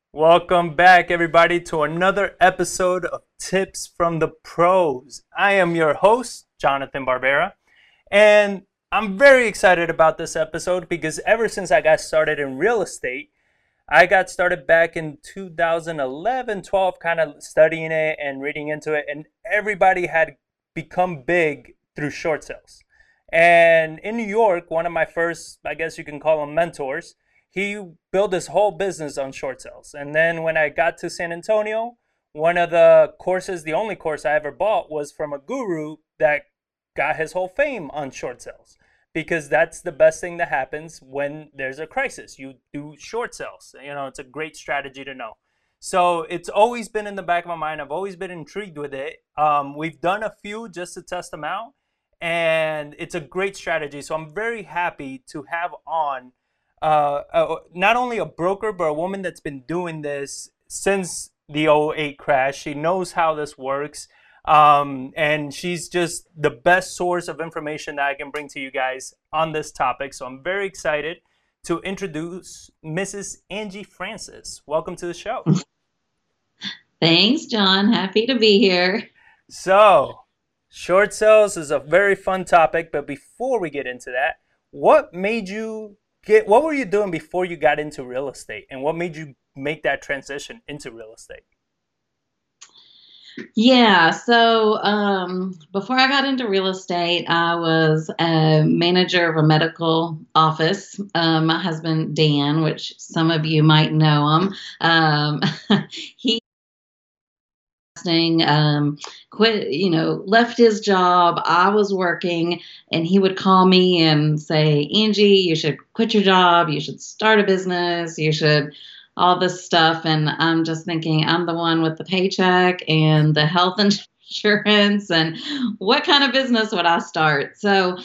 Welcome back, everybody, to another episode of Tips from the Pros. I am your host, Jonathan Barbera, and I'm very excited about this episode because ever since I got started in real estate, I got started back in 2011, 12, kind of studying it and reading into it, and everybody had become big through short sales. And in New York, one of my first, I guess you can call them mentors, he built his whole business on short sales. And then when I got to San Antonio, one of the courses, the only course I ever bought, was from a guru that got his whole fame on short sales because that's the best thing that happens when there's a crisis. You do short sales. It's a great strategy to know. So it's always been in the back of my mind. I've always been intrigued with it. We've done a few just to test them out, and it's a great strategy. So I'm very happy to have on not only a broker, but a woman that's been doing this since the '08 crash. She knows how this works. And she's just the best source of information that I can bring to you guys on this topic. So I'm very excited to introduce Mrs. Angie Francis. Welcome to the show. Thanks, John. Happy to be here. So, short sales is a very fun topic, but before we get into that, what were you doing before you got into real estate, and what made you make that transition into real estate? Before I got into real estate, I was a manager of a medical office. My husband, Dan, which some of you might know him, he quit, left his job. I was working, and he would call me and say, Angie, you should quit your job. You should start a business. You should all this stuff. And I'm just thinking, I'm the one with the paycheck and the health insurance, and what kind of business would I start?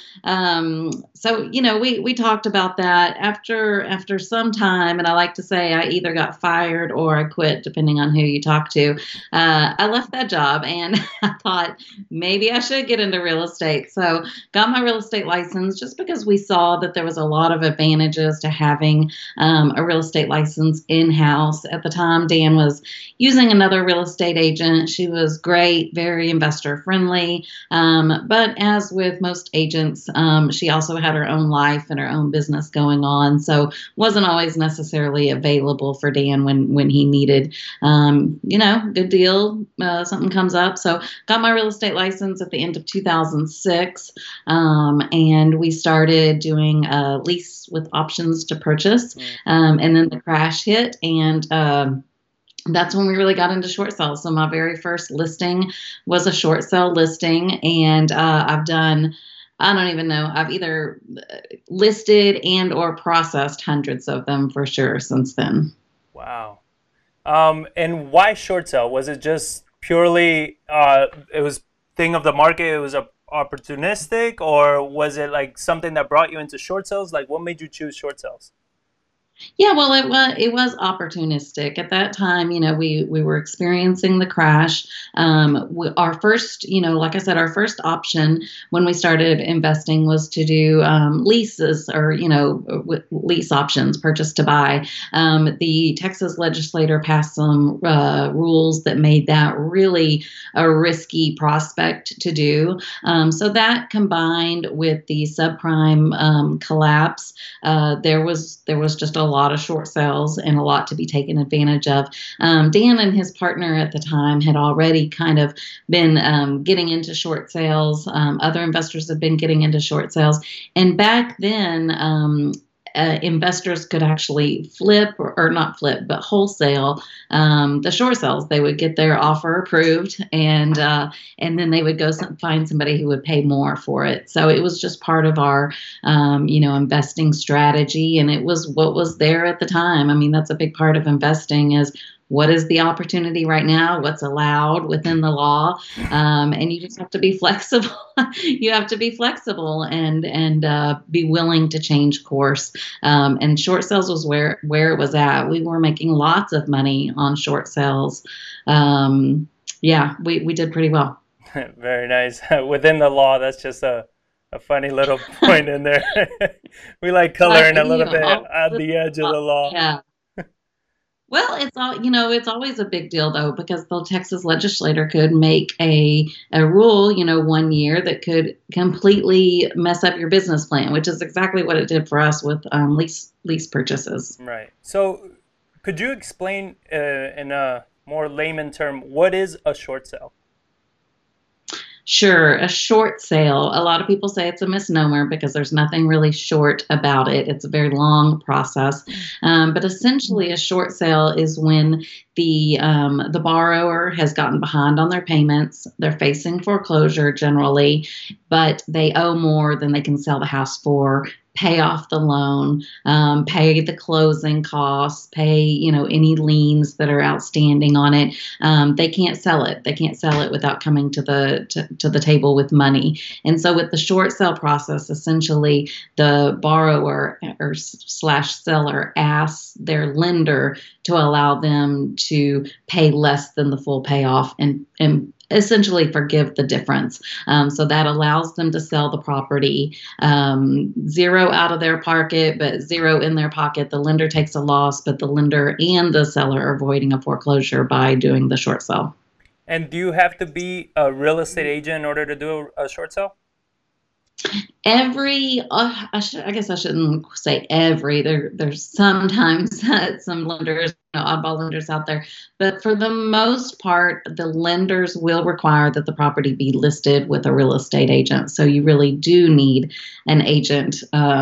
We talked about that after some time, and I like to say I either got fired or I quit, depending on who you talk to. I left that job, and I thought maybe I should get into real estate. So got my real estate license just because we saw that there was a lot of advantages to having a real estate license in-house. At the time, Dan was using another real estate agent. She was great, very investor friendly. But as with most agents, she also had her own life and her own business going on. So wasn't always necessarily available for Dan when he needed, good deal, something comes up. So got my real estate license at the end of 2006. And we started doing a lease with options to purchase. And then the crash hit, and that's when we really got into short sales. So my very first listing was a short sale listing, and I've done, I don't even know, I've either listed and or processed hundreds of them for sure since then. Wow. And why short sale? Was it just purely it was thing of the market, it was opportunistic, or was it like something that brought you into short sales? Like, what made you choose short sales? Yeah, well, it was opportunistic at that time. We were experiencing the crash. Our first, like I said, our first option when we started investing was to do leases, or lease options, purchase to buy. The Texas legislator passed some rules that made that really a risky prospect to do. So that combined with the subprime collapse, there was just a lot of short sales and a lot to be taken advantage of. Dan and his partner at the time had already kind of been getting into short sales. Other investors had been getting into short sales. And back then, investors could actually flip, or not flip, but wholesale the short sales. They would get their offer approved, and then they would go find somebody who would pay more for it. So it was just part of our investing strategy, and it was what was there at the time. I mean, that's a big part of investing, is what is the opportunity right now, what's allowed within the law, and you just have to be flexible. You have to be flexible and be willing to change course. And short sales was where it was at. We were making lots of money on short sales. Yeah, we did pretty well. Very nice. Within the law, that's just a funny little point in there. We like coloring a little bit All on the edge of the law. yeah. Well, it's all, it's always a big deal though, because the Texas legislator could make a rule, 1 year that could completely mess up your business plan, which is exactly what it did for us with lease purchases. Right. So, could you explain in a more layman term what is a short sale? Sure, a short sale. A lot of people say it's a misnomer because there's nothing really short about it. It's a very long process. But essentially, a short sale is when the borrower has gotten behind on their payments. They're facing foreclosure generally, but they owe more than they can sell the house for. Pay off the loan, pay the closing costs, pay any liens that are outstanding on it. They can't sell it. They can't sell it without coming to the table with money. And so, with the short sale process, essentially the borrower or slash seller asks their lender to allow them to pay less than the full payoff and essentially forgive the difference. So that allows them to sell the property, zero out of their pocket, but zero in their pocket. The lender takes a loss, but the lender and the seller are avoiding a foreclosure by doing the short sale. And do you have to be a real estate agent in order to do a short sale? I guess I shouldn't say every. There's sometimes some lenders, oddball lenders out there, but for the most part, the lenders will require that the property be listed with a real estate agent. So you really do need an agent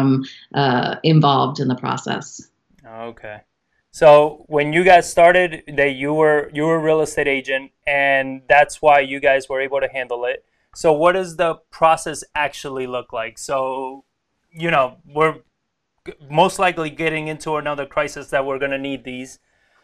involved in the process. Okay. So when you guys started, that you were a real estate agent, and that's why you guys were able to handle it. So what does the process actually look like? So, we're most likely getting into another crisis that we're going to need these.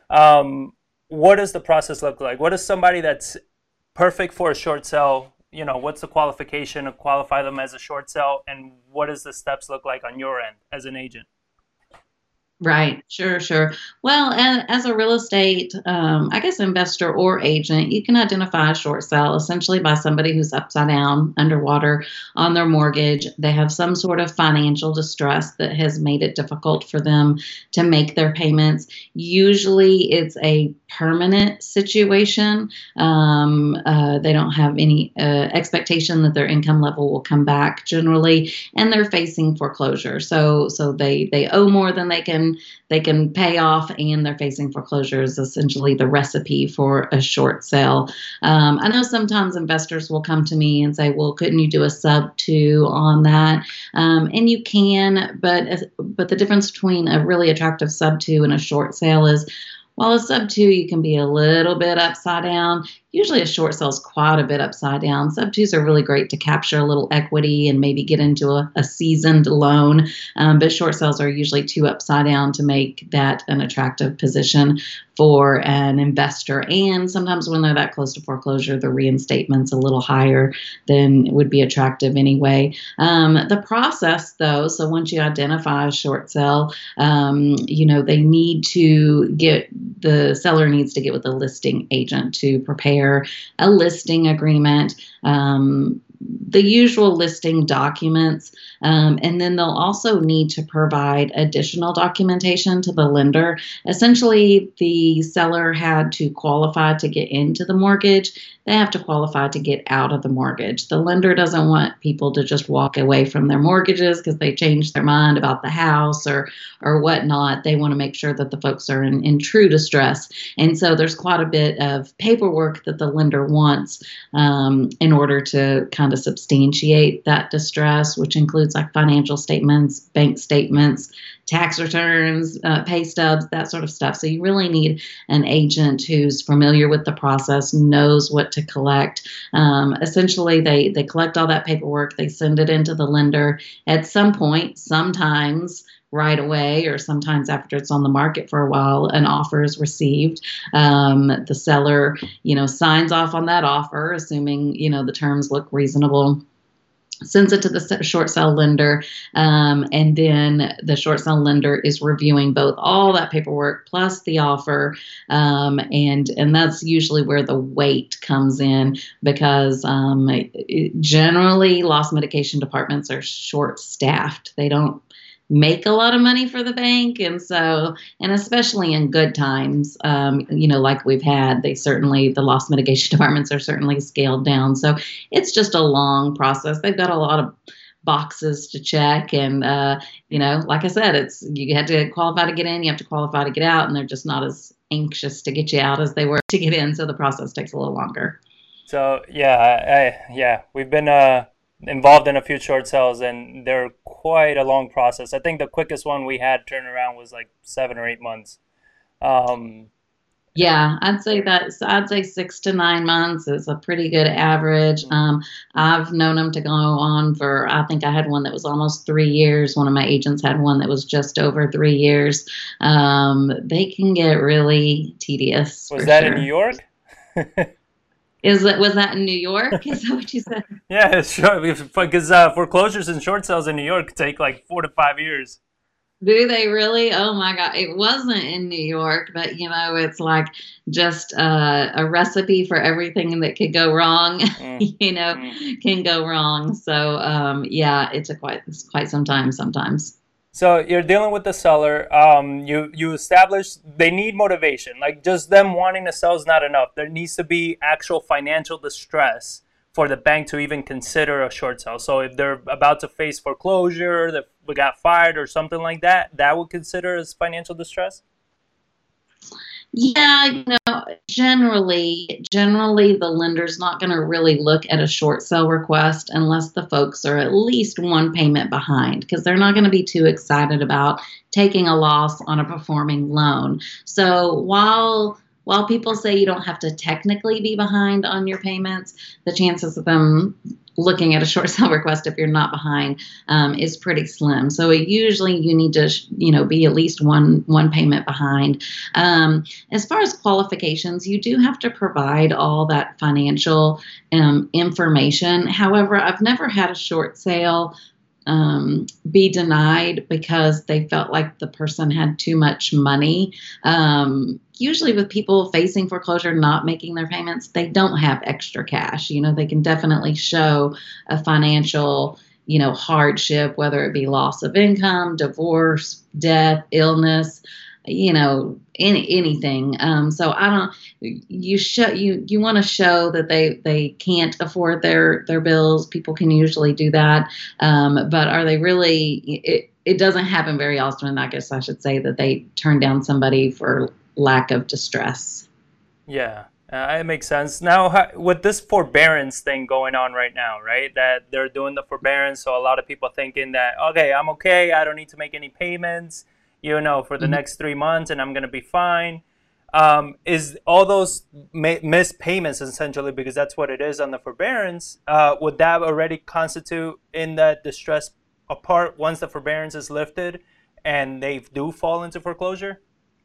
What does the process look like? What is somebody that's perfect for a short sale? What's the qualification to qualify them as a short sale, and what does the steps look like on your end as an agent? Right. Sure, sure. Well, as a real estate, I guess, investor or agent, you can identify a short sale essentially by somebody who's upside down, underwater on their mortgage. They have some sort of financial distress that has made it difficult for them to make their payments. Usually it's a permanent situation. They don't have any expectation that their income level will come back generally, and they're facing foreclosure. So they owe more than they can pay off, and they're facing foreclosure is essentially the recipe for a short sale. I know sometimes investors will come to me and say, well, couldn't you do a sub two on that? And you can, but the difference between a really attractive sub two and a short sale is, while a sub two, you can be a little bit upside down. Usually a short sale is quite a bit upside down. Sub twos are really great to capture a little equity and maybe get into a seasoned loan. But short sales are usually too upside down to make that an attractive position for an investor. And sometimes when they're that close to foreclosure, the reinstatement's a little higher than would be attractive anyway. The process, though, so once you identify a short sale, the seller needs to get with a listing agent to prepare a listing agreement, the usual listing documents, and then they'll also need to provide additional documentation to the lender. Essentially, the seller had to qualify to get into the mortgage. They have to qualify to get out of the mortgage. The lender doesn't want people to just walk away from their mortgages because they changed their mind about the house or whatnot. They want to make sure that the folks are in true distress. And so there's quite a bit of paperwork that the lender wants in order to kind of substantiate that distress, which includes like financial statements, bank statements, tax returns, pay stubs, that sort of stuff. So you really need an agent who's familiar with the process, knows what to collect. Essentially, they collect all that paperwork, they send it into the lender at some point, sometimes right away, or sometimes after it's on the market for a while, an offer is received. The seller, signs off on that offer, assuming, the terms look reasonable, sends it to the short sale lender, and then the short sale lender is reviewing both all that paperwork plus the offer, and that's usually where the wait comes in because generally loss mitigation departments are short staffed. make a lot of money for the bank. And so, and especially in good times, like we've had, the loss mitigation departments are certainly scaled down. So it's just a long process. They've got a lot of boxes to check. And, like I said, you had to qualify to get in, you have to qualify to get out, and they're just not as anxious to get you out as they were to get in. So the process takes a little longer. So yeah, we've been involved in a few short sales, and they're quite a long process. I think the quickest one we had turnaround was like 7 or 8 months. Um, Yeah, I'd say 6 to 9 months is a pretty good average. I've known them to go on for, I think I had one that was almost 3 years. One of my agents had one that was just over 3 years. They can get really tedious was for that in New sure. York? Was that in New York? Is that what you said? Yeah, sure. Because foreclosures and short sales in New York take like 4 to 5 years. Do they really? Oh my God. It wasn't in New York, but it's like just a recipe for everything that could go wrong, Mm. can go wrong. So, yeah, it's quite some time sometimes. So you're dealing with the seller. You establish they need motivation. Like just them wanting to sell is not enough. There needs to be actual financial distress for the bank to even consider a short sale. So if they're about to face foreclosure, that we got fired or something like that, that would consider as financial distress. Yeah, generally the lender's not going to really look at a short sale request unless the folks are at least one payment behind, because they're not going to be too excited about taking a loss on a performing loan. So while people say you don't have to technically be behind on your payments, the chances of them looking at a short sale request if you're not behind is pretty slim. So usually you need to be at least one payment behind. As far as qualifications, you do have to provide all that financial information. However, I've never had a short sale be denied because they felt like the person had too much money. Usually with people facing foreclosure, not making their payments, they don't have extra cash. They can definitely show a financial, hardship, whether it be loss of income, divorce, death, illness, anything. So I don't. You want to show that they can't afford their bills. People can usually do that, but are they really? It doesn't happen very often. I guess I should say that they turn down somebody for lack of distress. Yeah, it makes sense. Now, with this forbearance thing going on right now, right? That they're doing the forbearance, so a lot of people thinking that, okay, I'm okay, I don't need to make any payments, for the Mhm. next 3 months, and I'm gonna be fine. Is all those missed payments essentially, because that's what it is on the forbearance? Would that already constitute in that distress apart once the forbearance is lifted, and they do fall into foreclosure?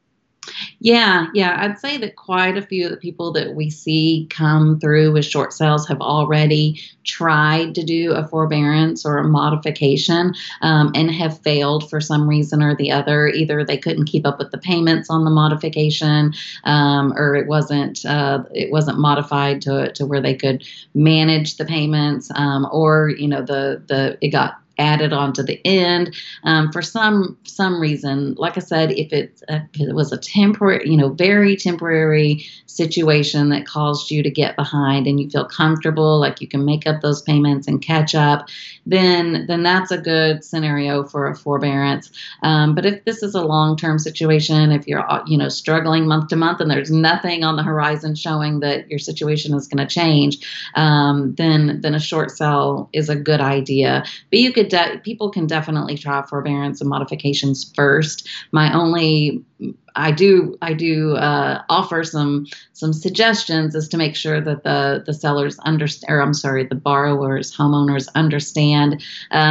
Yeah, I'd say that quite a few of the people that we see come through with short sales have already tried to do a forbearance or a modification, and have failed for some reason or the other. Either they couldn't keep up with the payments on the modification, or it wasn't modified to where they could manage the payments, or the it got added on to the end, for some reason. Like I said, if it was a temporary, very temporary situation that caused you to get behind, and you feel comfortable, like you can make up those payments and catch up, then that's a good scenario for a forbearance. But if this is a long-term situation, if you're struggling month to month and there's nothing on the horizon showing that your situation is going to change, then a short sell is a good idea. But people can definitely try forbearance and modifications first. I do offer some suggestions as to make sure that the sellers understand, or I'm sorry, the borrowers, homeowners understand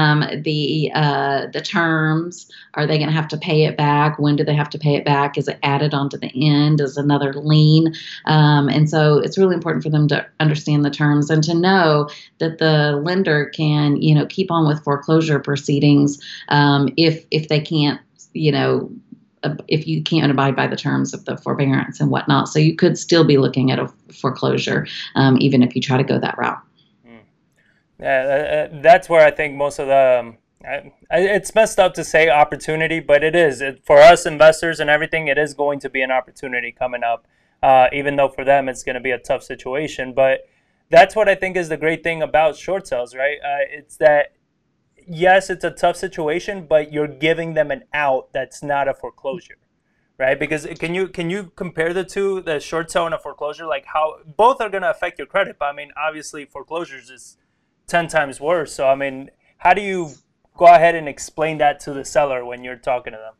the terms. Are they going to have to pay it back? When do they have to pay it back? Is it added onto the end as another lien? And so it's really important for them to understand the terms and to know that the lender can keep on with foreclosure proceedings, if they can't, if you can't abide by the terms of the forbearance and whatnot. So you could still be looking at a foreclosure, even if you try to go that route. Mm. Yeah, that's where I think most of It's messed up to say opportunity, but it is. For us investors and everything, it is going to be an opportunity coming up, even though for them it's going to be a tough situation. But that's what I think is the great thing about short sales, right? It's that, yes, it's a tough situation, but you're giving them an out that's not a foreclosure, right? Because can you compare the two, the short sale and a foreclosure, like how both are going to affect your credit? But I mean, obviously, foreclosures is 10 times worse. So I mean, how do you go ahead and explain that to the seller when you're talking to them?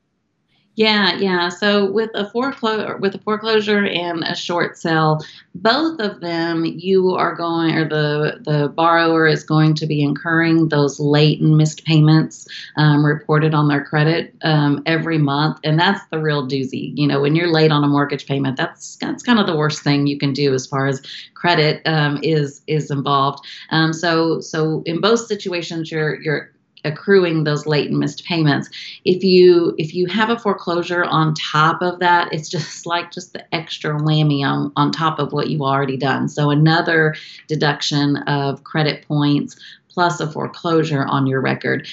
Yeah, yeah. So with a foreclosure and a short sale, both of them you are going or the borrower is going to be incurring those late and missed payments reported on their credit every month, and that's the real doozy. You know, when you're late on a mortgage payment, that's kind of the worst thing you can do as far as credit is involved. So in both situations, you're accruing those late and missed payments. If you have a foreclosure on top of that, it's just the extra whammy on top of what you've already done. So another deduction of credit points plus a foreclosure on your record.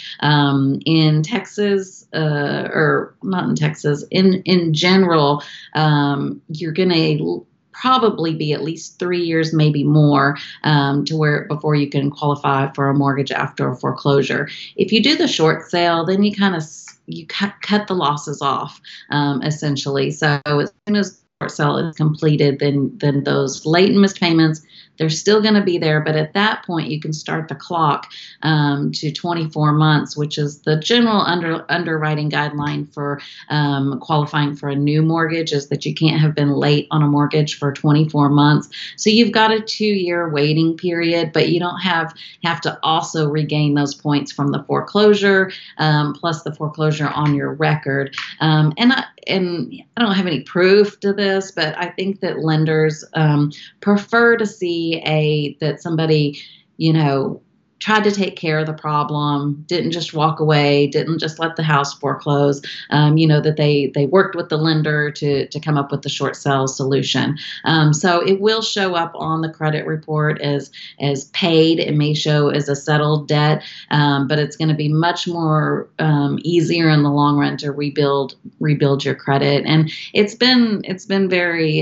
In Texas, or not in Texas, in general, you're going to probably be at least 3 years, maybe more, to where before you can qualify for a mortgage after a foreclosure. If you do the short sale, then you cut the losses off, essentially. So as soon as the short sale is completed, then those late and missed payments, they're still going to be there, but at that point you can start the clock to 24 months, which is the general underwriting guideline for qualifying for a new mortgage, is that you can't have been late on a mortgage for 24 months. So you've got a 2-year waiting period, but you don't have to also regain those points from the foreclosure, plus the foreclosure on your record. And I don't have any proof to this, but I think that lenders prefer to see that somebody, tried to take care of the problem, didn't just walk away, didn't just let the house foreclose, that they worked with the lender to come up with the short sale solution. So it will show up on the credit report as paid. It may show as a settled debt, but it's going to be much more easier in the long run to rebuild your credit. And it's been very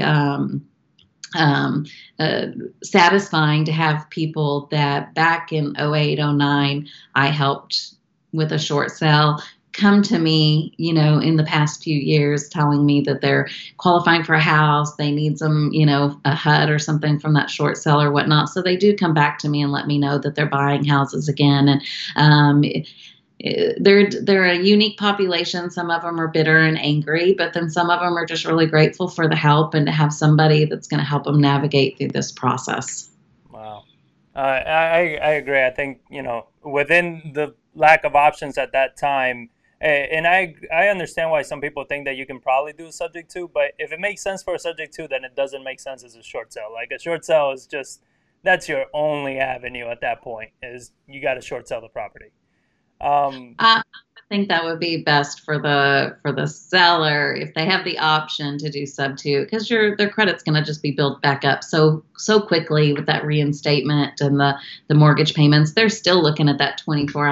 satisfying to have people that back in 08, 09, I helped with a short sale come to me, in the past few years telling me that they're qualifying for a house, they need some, a HUD or something from that short sale or whatnot. So they do come back to me and let me know that they're buying houses again. And they're a unique population. Some of them are bitter and angry, but then some of them are just really grateful for the help and to have somebody that's going to help them navigate through this process. Wow. I agree. I think, within the lack of options at that time, and I understand why some people think that you can probably do a subject to, but if it makes sense for a subject to, then it doesn't make sense as a short sale. Like a short sale is just, that's your only avenue at that point, is you got to short sell the property. I think that would be best for the seller if they have the option to do sub two, because their credit's going to just be built back up so quickly with that reinstatement and the mortgage payments. They're still looking at that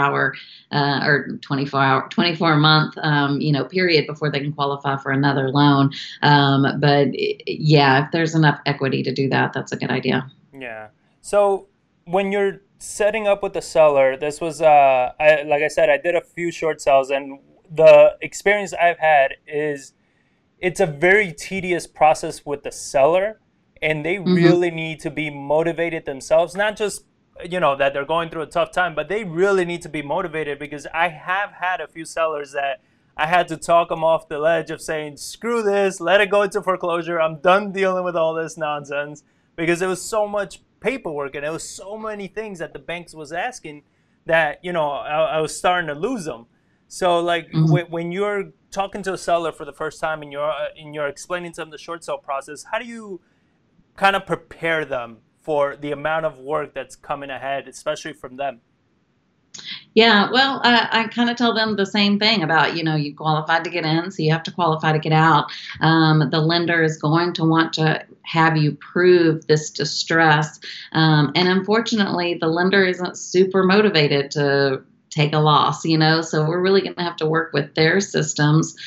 24 month period before they can qualify for another loan. But yeah, if there's enough equity to do that, that's a good idea. Yeah. So when you're setting up with the seller, this was like I said, I did a few short sales, and the experience I've had is it's a very tedious process with the seller, and they Hmm. really need to be motivated themselves, not just that they're going through a tough time, but they really need to be motivated, because I have had a few sellers that I had to talk them off the ledge of saying, screw this, let it go into foreclosure, I'm done dealing with all this nonsense, because it was so much paperwork and it was so many things that the banks was asking that I was starting to lose them. So like Hmm. when you're talking to a seller for the first time and you're explaining to them the short sale process, how do you kind of prepare them for the amount of work that's coming ahead, especially from them? Yeah, well, I kind of tell them the same thing about, you qualified to get in, so you have to qualify to get out. The lender is going to want to have you prove this distress. And unfortunately, the lender isn't super motivated take a loss, so we're really going to have to work with their systems,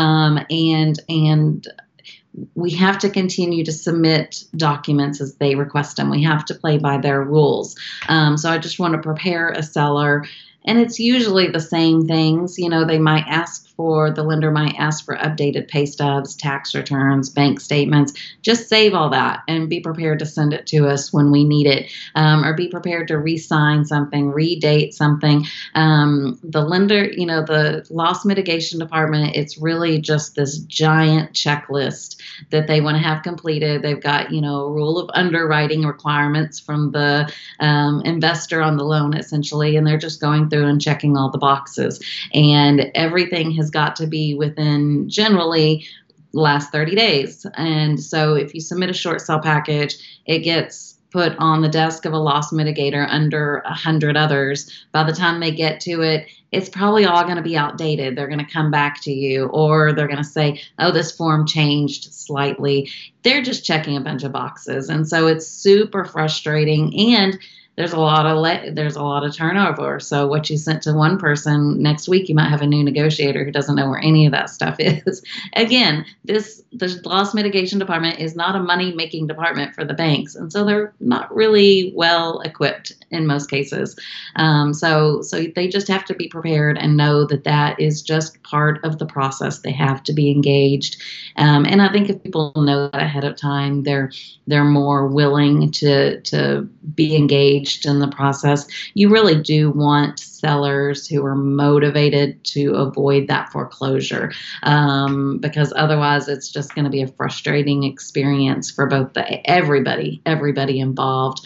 and we have to continue to submit documents as they request them. We have to play by their rules. So I just want to prepare a seller. And it's usually the same things. The lender might ask for updated pay stubs, tax returns, bank statements. Just save all that and be prepared to send it to us when we need it, or be prepared to re-sign something, redate something. The lender, the loss mitigation department, it's really just this giant checklist that they want to have completed. They've got, a rule of underwriting requirements from the investor on the loan, essentially, and they're just going through and checking all the boxes. And everything has got to be within generally last 30 days. And so if you submit a short sale package, it gets put on the desk of a loss mitigator under 100 others. By the time they get to it, it's probably all going to be outdated. They're going to come back to you, or they're going to say, oh, this form changed slightly. They're just checking a bunch of boxes. And so it's super frustrating. And there's a lot of turnover. So what you sent to one person, next week you might have a new negotiator who doesn't know where any of that stuff is. Again, the loss mitigation department is not a money-making department for the banks, and so they're not really well equipped in most cases. So they just have to be prepared and know that that is just part of the process. They have to be engaged, and I think if people know that ahead of time, they're more willing to be engaged in the process. You really do want sellers who are motivated to avoid that foreclosure, because otherwise it's just going to be a frustrating experience for both everybody involved.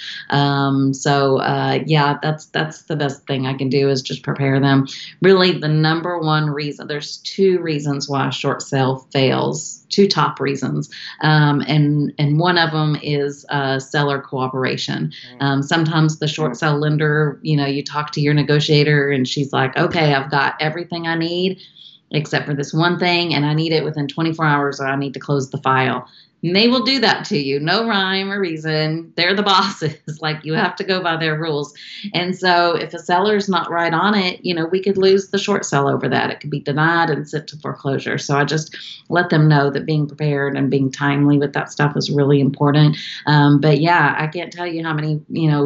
Yeah, that's the best thing I can do is just prepare them. Really, the number one reason, there's two reasons why a short sale fails, two top reasons, and one of them is seller cooperation. Sometimes the short sale lender, you talk to your negotiator and she's like, okay, I've got everything I need except for this one thing, and I need it within 24 hours or I need to close the file. And they will do that to you. No rhyme or reason. They're the bosses. Like, you have to go by their rules. And so if a seller's not right on it, we could lose the short sale over that. It could be denied and sent to foreclosure. So I just let them know that being prepared and being timely with that stuff is really important. But yeah, I can't tell you how many,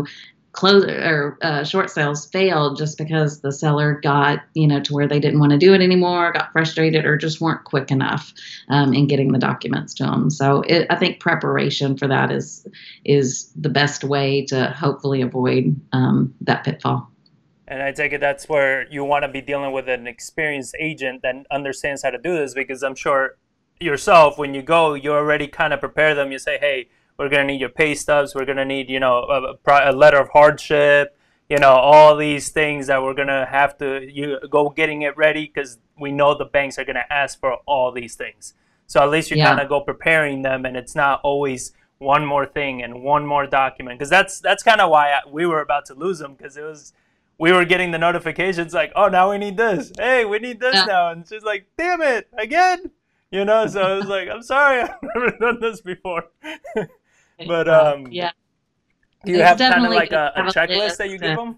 short sales failed just because the seller got, to where they didn't want to do it anymore, got frustrated, or just weren't quick enough in getting the documents to them. So I think preparation for that is the best way to hopefully avoid that pitfall. And I take it that's where you want to be dealing with an experienced agent that understands how to do this, because I'm sure yourself, when you go, you already kind of prepare them. You say, hey, we're going to need your pay stubs. We're going to need, a letter of hardship, all these things that we're going to have to go getting it ready, because we know the banks are going to ask for all these things. So at least you kind of go preparing them, and it's not always one more thing and one more document, because that's kind of why we were about to lose them, because we were getting the notifications like, oh, now we need this. Hey, we need this now. And she's like, damn it, again. So I was like, I'm sorry, I've never done this before. But do you have kind of like a checklist that you give them?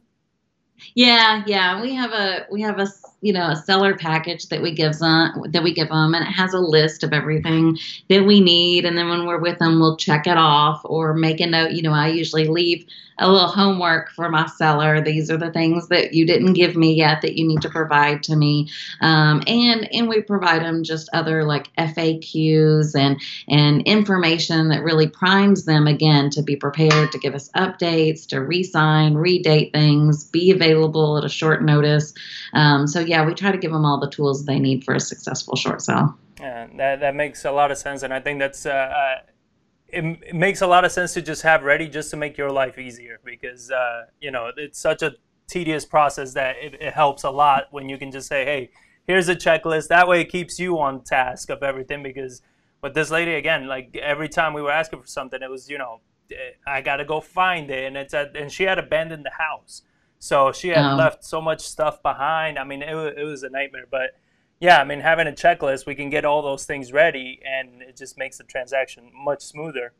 Yeah. We have a seller package that we give them, and it has a list of everything that we need. And then when we're with them, we'll check it off or make a note. I usually leave a little homework for my seller. These are the things that you didn't give me yet that you need to provide to me. And we provide them just other like FAQs and information that really primes them again to be prepared, to give us updates, to re-sign, redate things, be available at a short notice. So yeah, we try to give them all the tools they need for a successful short sale. Yeah, that makes a lot of sense. And I think that's it makes a lot of sense to just have ready, just to make your life easier, because it's such a tedious process that it helps a lot when you can just say, hey, here's a checklist. That way it keeps you on task of everything, because with this lady, again, like every time we were asking for something, it was, I got to go find it, and she had abandoned the house. So she had left so much stuff behind. I mean, it was a nightmare. But yeah, I mean, having a checklist, we can get all those things ready, and it just makes the transaction much smoother.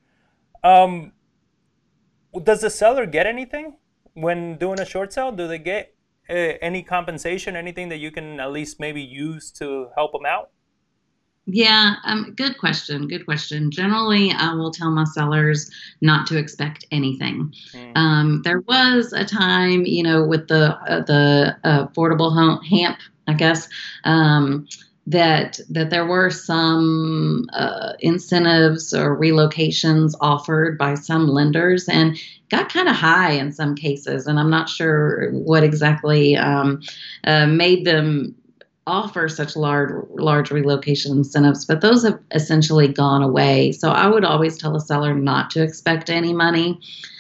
Does the seller get anything when doing a short sale? Do they get any compensation, anything that you can at least maybe use to help them out? Yeah, good question. Good question. Generally, I will tell my sellers not to expect anything. Mm, There was a time, with the affordable home HAMP, I guess, that there were some incentives or relocations offered by some lenders, and got kind of high in some cases. And I'm not sure what exactly made them offer such large relocation incentives, but those have essentially gone away. So I would always tell a seller not to expect any money.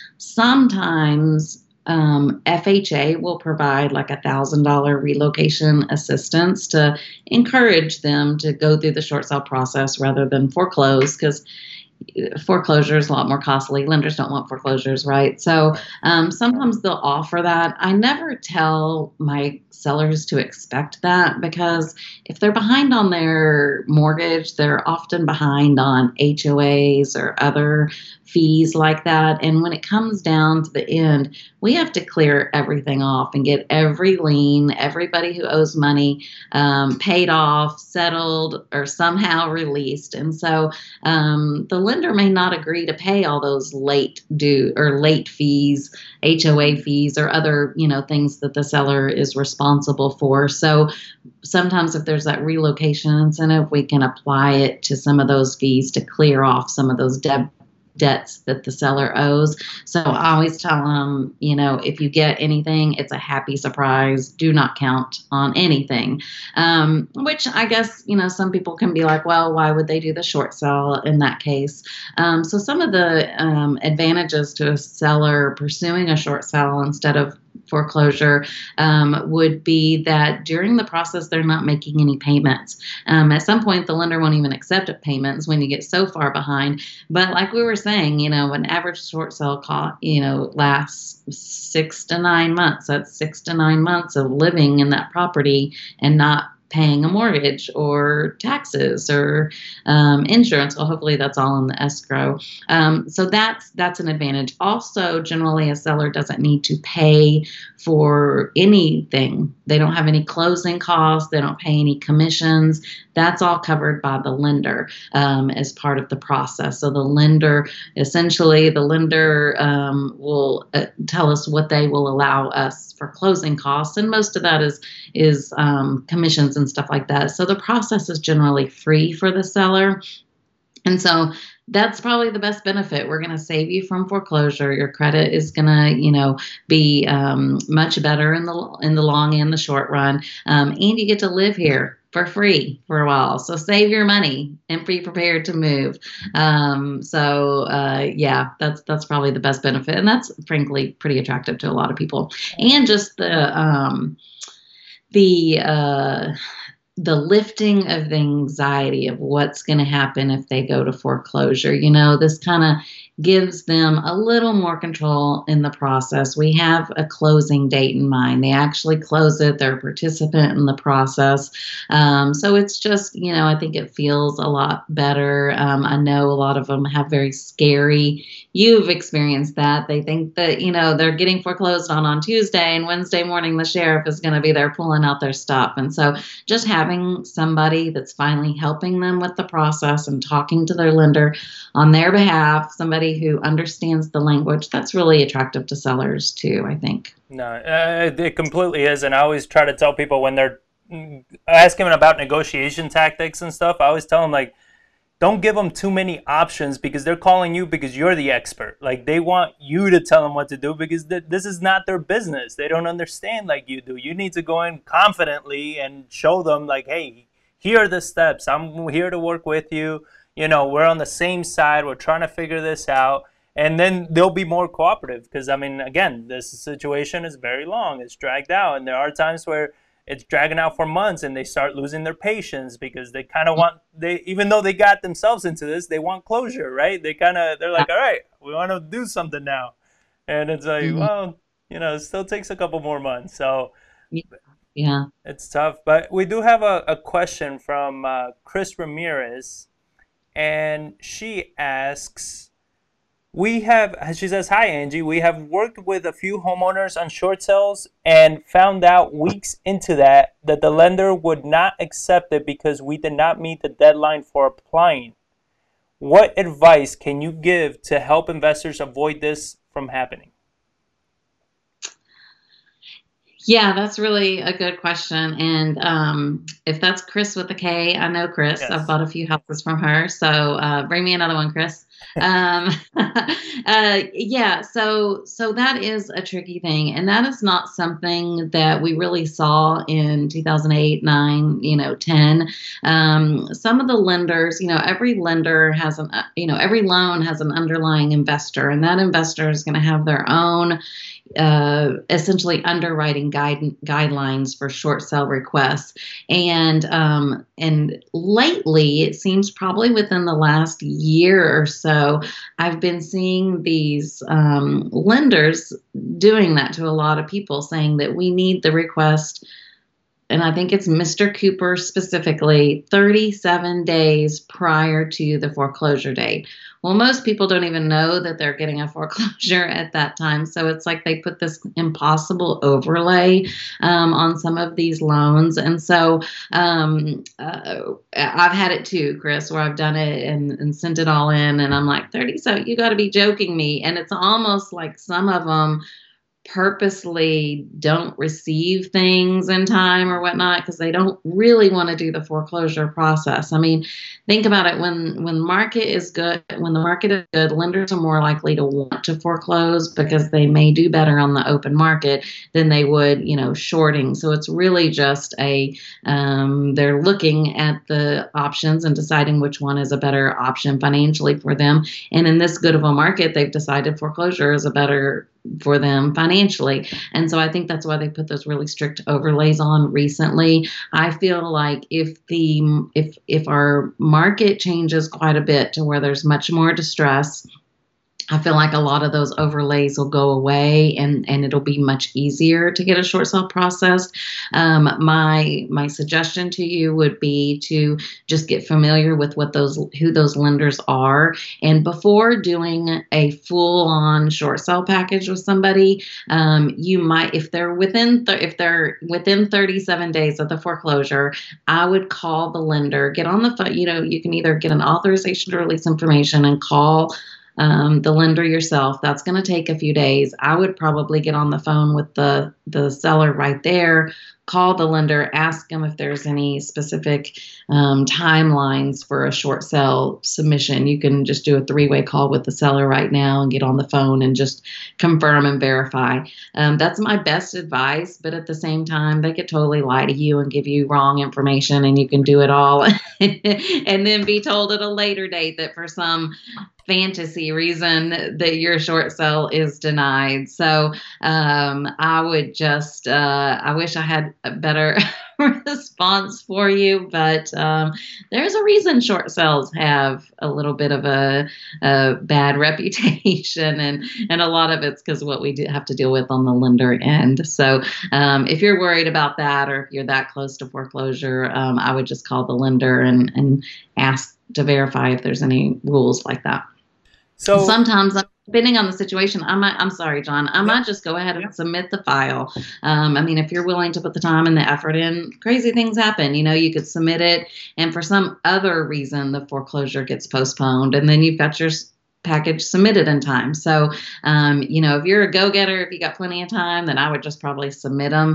Sometimes FHA will provide like $1,000 relocation assistance to encourage them to go through the short sale process rather than foreclose, because foreclosure is a lot more costly. Lenders don't want foreclosures, right? So right. sometimes they'll offer that. I never tell my sellers to expect that, because if they're behind on their mortgage, they're often behind on HOAs or other fees like that. And when it comes down to the end, we have to clear everything off and get every lien, everybody who owes money, paid off, settled, or somehow released. And so the lender may not agree to pay all those late due or late fees, HOA fees, or other things that the seller is responsible for. So sometimes if there's that relocation incentive, we can apply it to some of those fees to clear off some of those debts that the seller owes. So I always tell them, if you get anything, it's a happy surprise. Do not count on anything. Which I guess, some people can be like, well, why would they do the short sale in that case? So some of the advantages to a seller pursuing a short sale instead of foreclosure would be that during the process, they're not making any payments. At some point, the lender won't even accept payments when you get so far behind. But like we were saying, an average short sale cost, lasts 6 to 9 months. That's 6 to 9 months of living in that property and not paying a mortgage or taxes or insurance. Well, hopefully that's all in the escrow. So that's an advantage. Also, generally, a seller doesn't need to pay for anything. They don't have any closing costs. They don't pay any commissions. That's all covered by the lender as part of the process. So the lender will tell us what they will allow us for closing costs, and most of that is commissions and stuff like that. So the process is generally free for the seller. And so that's probably the best benefit. We're going to save you from foreclosure. Your credit is going to, be much better in the long and the short run. And you get to live here for free for a while. So save your money and be prepared to move. Yeah, that's probably the best benefit. And that's frankly pretty attractive to a lot of people. And just the lifting of the anxiety of what's going to happen if they go to foreclosure. This kind of gives them a little more control in the process. We have a closing date in mind. They actually close it. They're a participant in the process. So it's just, I think it feels a lot better. I know a lot of them have very scary. You've experienced that. They think that, they're getting foreclosed on Tuesday, and Wednesday morning the sheriff is going to be there pulling out their stuff. And so just having somebody that's finally helping them with the process and talking to their lender on their behalf, somebody who understands the language, that's really attractive to sellers too, I think. No, it completely is. And I always try to tell people when they're asking about negotiation tactics and stuff, I always tell them, like, don't give them too many options, because they're calling you because you're the expert. Like, they want you to tell them what to do, because this is not their business. They don't understand like you do. You need to go in confidently and show them, like, hey, here are the steps. I'm here to work with you. We're on the same side. We're trying to figure this out. And then they'll be more cooperative, because, I mean, again, this situation is very long. It's dragged out. And there are times where it's dragging out for months and they start losing their patience, because they kind of even though they got themselves into this, they want closure, right? They're like, all right, we want to do something now. And it's like, Mhm. well, it still takes a couple more months. So Yeah. it's tough. But we do have a question from Chris Ramirez. And she asks, She says, "Hi, Angie. We have worked with a few homeowners on short sales and found out weeks into that the lender would not accept it because we did not meet the deadline for applying. What advice can you give to help investors avoid this from happening?" Yeah, that's really a good question. And if that's Chris with a K, I know Chris. I've Yes. bought a few houses from her. So bring me another one, Chris. Um, yeah, so that is a tricky thing, and that is not something that we really saw in 2008, 9, 10. Some of the lenders, every lender has every loan has an underlying investor, and that investor is going to have their own essentially underwriting guidelines for short sale requests. And lately, it seems probably within the last year or so, I've been seeing these lenders doing that to a lot of people, saying that we need the request, and I think it's Mr. Cooper specifically, 37 days prior to the foreclosure date. Well, most people don't even know that they're getting a foreclosure at that time. So it's like they put this impossible overlay on some of these loans. And so I've had it too, Chris, where I've done it and sent it all in. And I'm like, 30, so you got to be joking me. And it's almost like some of them purposely don't receive things in time or whatnot because they don't really want to do the foreclosure process. I mean, think about it. When market is good, when the market is good, lenders are more likely to want to foreclose because they may do better on the open market than they would, shorting. So it's really just they're looking at the options and deciding which one is a better option financially for them. And in this good of a market, they've decided foreclosure is a better for them financially. And so I think that's why they put those really strict overlays on recently. I feel like if our market changes quite a bit to where there's much more distress, I feel like a lot of those overlays will go away, and it'll be much easier to get a short sale processed. My suggestion to you would be to just get familiar with who those lenders are, and before doing a full on short sale package with somebody, you might, if they're within 37 days of the foreclosure, I would call the lender, get on the phone. You can either get an authorization to release information and call the lender yourself. That's going to take a few days. I would probably get on the phone with the seller right there, call the lender, ask them if there's any specific timelines for a short sale submission. You can just do a three-way call with the seller right now and get on the phone and just confirm and verify. That's my best advice, but at the same time, they could totally lie to you and give you wrong information, and you can do it all and then be told at a later date that for some fantasy reason that your short sale is denied. So I would just, I wish I had a better response for you, but there's a reason short sales have a little bit of a bad reputation, and a lot of it's because what we have to deal with on the lender end. So if you're worried about that, or if you're that close to foreclosure, I would just call the lender and ask to verify if there's any rules like that. So Sometimes, depending on the situation, I'm sorry, John, I yeah, might just go ahead and submit the file. I mean, if you're willing to put the time and the effort in, crazy things happen. You could submit it, and for some other reason, the foreclosure gets postponed, and then you've got your package submitted in time. So, if you're a go-getter, if you got plenty of time, then I would just probably submit them.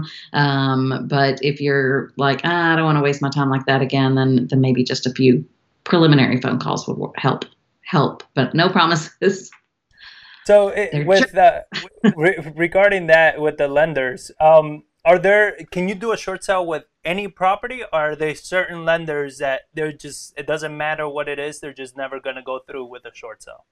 But if you're like, I don't want to waste my time like that again, then maybe just a few preliminary phone calls would help, but no promises. So They're with regarding that with the lenders, can you do a short sale with any property, or are there certain lenders that it doesn't matter what it is, they're just never going to go through with a short sale?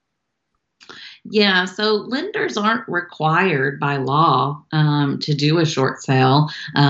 Yeah, so lenders aren't required by law to do a short sale,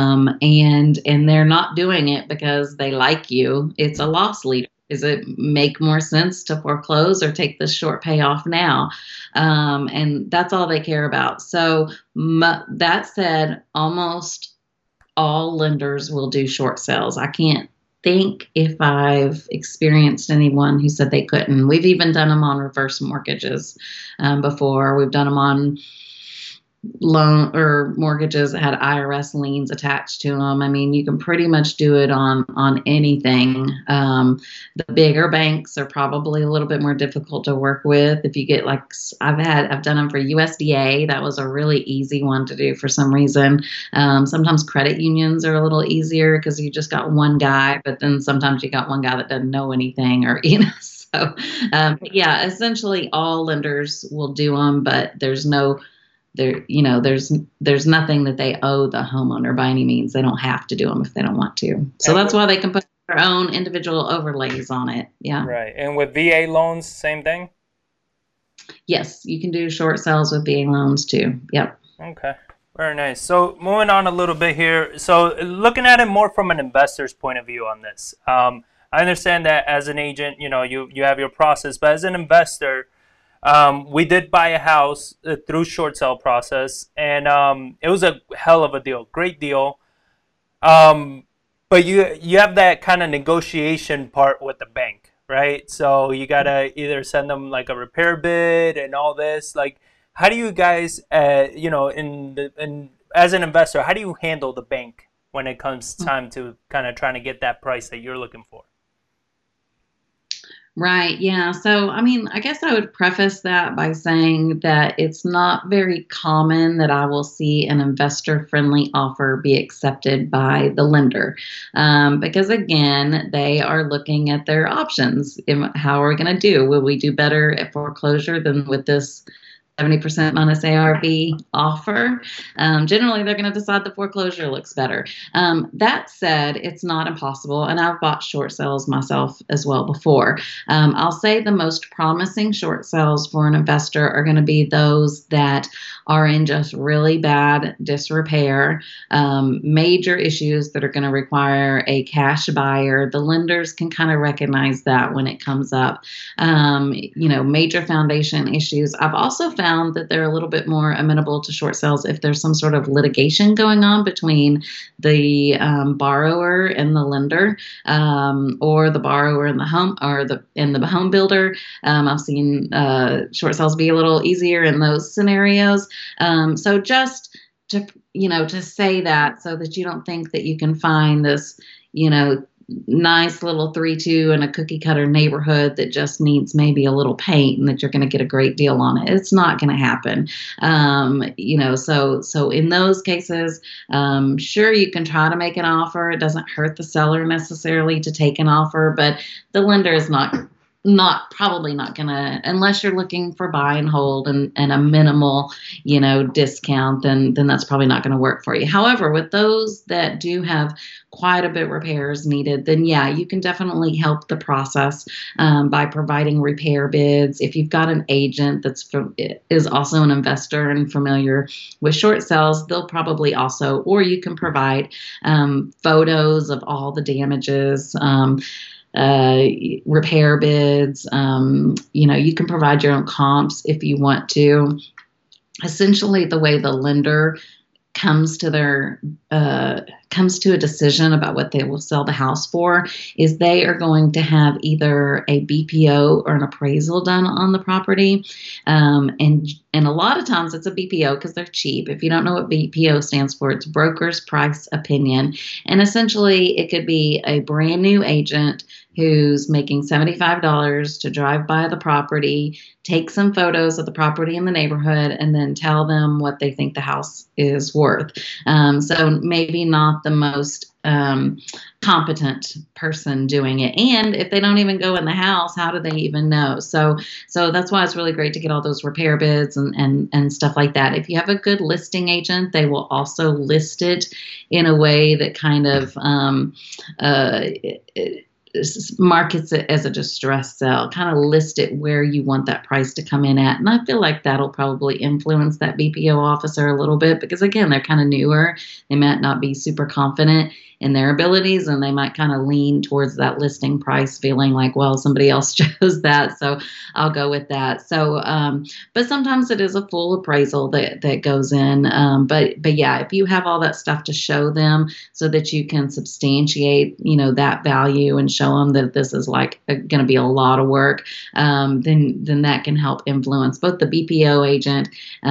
and they're not doing it because they like you. It's a loss leader. Does it make more sense to foreclose or take this short payoff now? And that's all they care about. So that said, almost all lenders will do short sales. I can't think if I've experienced anyone who said they couldn't. We've even done them on reverse mortgages before. We've done them on loan or mortgages that had IRS liens attached to them. I mean, you can pretty much do it on anything. The bigger banks are probably a little bit more difficult to work with. If you get like, I've done them for USDA. That was a really easy one to do for some reason. Sometimes credit unions are a little easier because you just got one guy, but then sometimes you got one guy that doesn't know anything, or So, yeah, essentially all lenders will do them, but there's nothing that they owe the homeowner by any means. They don't have to do them if they don't want to. So that's why they can put their own individual overlays on it. Yeah. Right. And with VA loans, same thing? Yes, you can do short sales with VA loans too. Yep. Okay. Very nice. So moving on a little bit here. So looking at it more from an investor's point of view on this. I understand that as an agent, you have your process, but as an investor, we did buy a house through short sale process, and it was a hell of a deal, great deal. But you have that kind of negotiation part with the bank, right? So you gotta either send them like a repair bid and all this. Like, how do you guys, as an investor, how do you handle the bank when it comes time to kind of trying to get that price that you're looking for? Right. Yeah. So, I mean, I guess I would preface that by saying that it's not very common that I will see an investor friendly offer be accepted by the lender. Because again, they are looking at their options. How are we going to do? Will we do better at foreclosure than with this 70% minus ARV offer? Generally, they're going to decide the foreclosure looks better. That said, it's not impossible, and I've bought short sales myself as well before. I'll say the most promising short sales for an investor are going to be those that are in just really bad disrepair, major issues that are going to require a cash buyer. The lenders can kind of recognize that when it comes up. Major foundation issues. I've also found that they're a little bit more amenable to short sales if there's some sort of litigation going on between the borrower and the lender, or the borrower and the home, or the home builder. I've seen short sales be a little easier in those scenarios. So just to say that, so that you don't think that you can find this, nice little 3-2 in a cookie cutter neighborhood that just needs maybe a little paint and that you're going to get a great deal on it. It's not going to happen. So in those cases, sure, you can try to make an offer. It doesn't hurt the seller necessarily to take an offer, but the lender is probably not gonna, unless you're looking for buy and hold and a minimal, discount, then that's probably not going to work for you. However, with those that do have quite a bit repairs needed, then yeah, you can definitely help the process by providing repair bids. If you've got an agent is also an investor and familiar with short sales, they'll probably also, or you can provide photos of all the damages. Repair bids. You can provide your own comps if you want to. Essentially, the way the lender comes to a decision about what they will sell the house for is they are going to have either a BPO or an appraisal done on the property. And a lot of times it's a BPO because they're cheap. If you don't know what BPO stands for, it's broker's price opinion. And essentially it could be a brand new agent who's making $75 to drive by the property, take some photos of the property in the neighborhood, and then tell them what they think the house is worth. So maybe not the most competent person doing it. And if they don't even go in the house, how do they even know? So that's why it's really great to get all those repair bids and stuff like that. If you have a good listing agent, they will also list it in a way that kind of markets it as a distress sale, kind of list it where you want that price to come in at. And I feel like that'll probably influence that BPO officer a little bit because, again, they're kind of newer. They might not be super confident in their abilities, and they might kind of lean towards that listing price, feeling like, well, somebody else chose that, so I'll go with that. So, but sometimes it is a full appraisal that goes in. But yeah, if you have all that stuff to show them so that you can substantiate, that value and show them that this is like going to be a lot of work, then that can help influence both the BPO agent.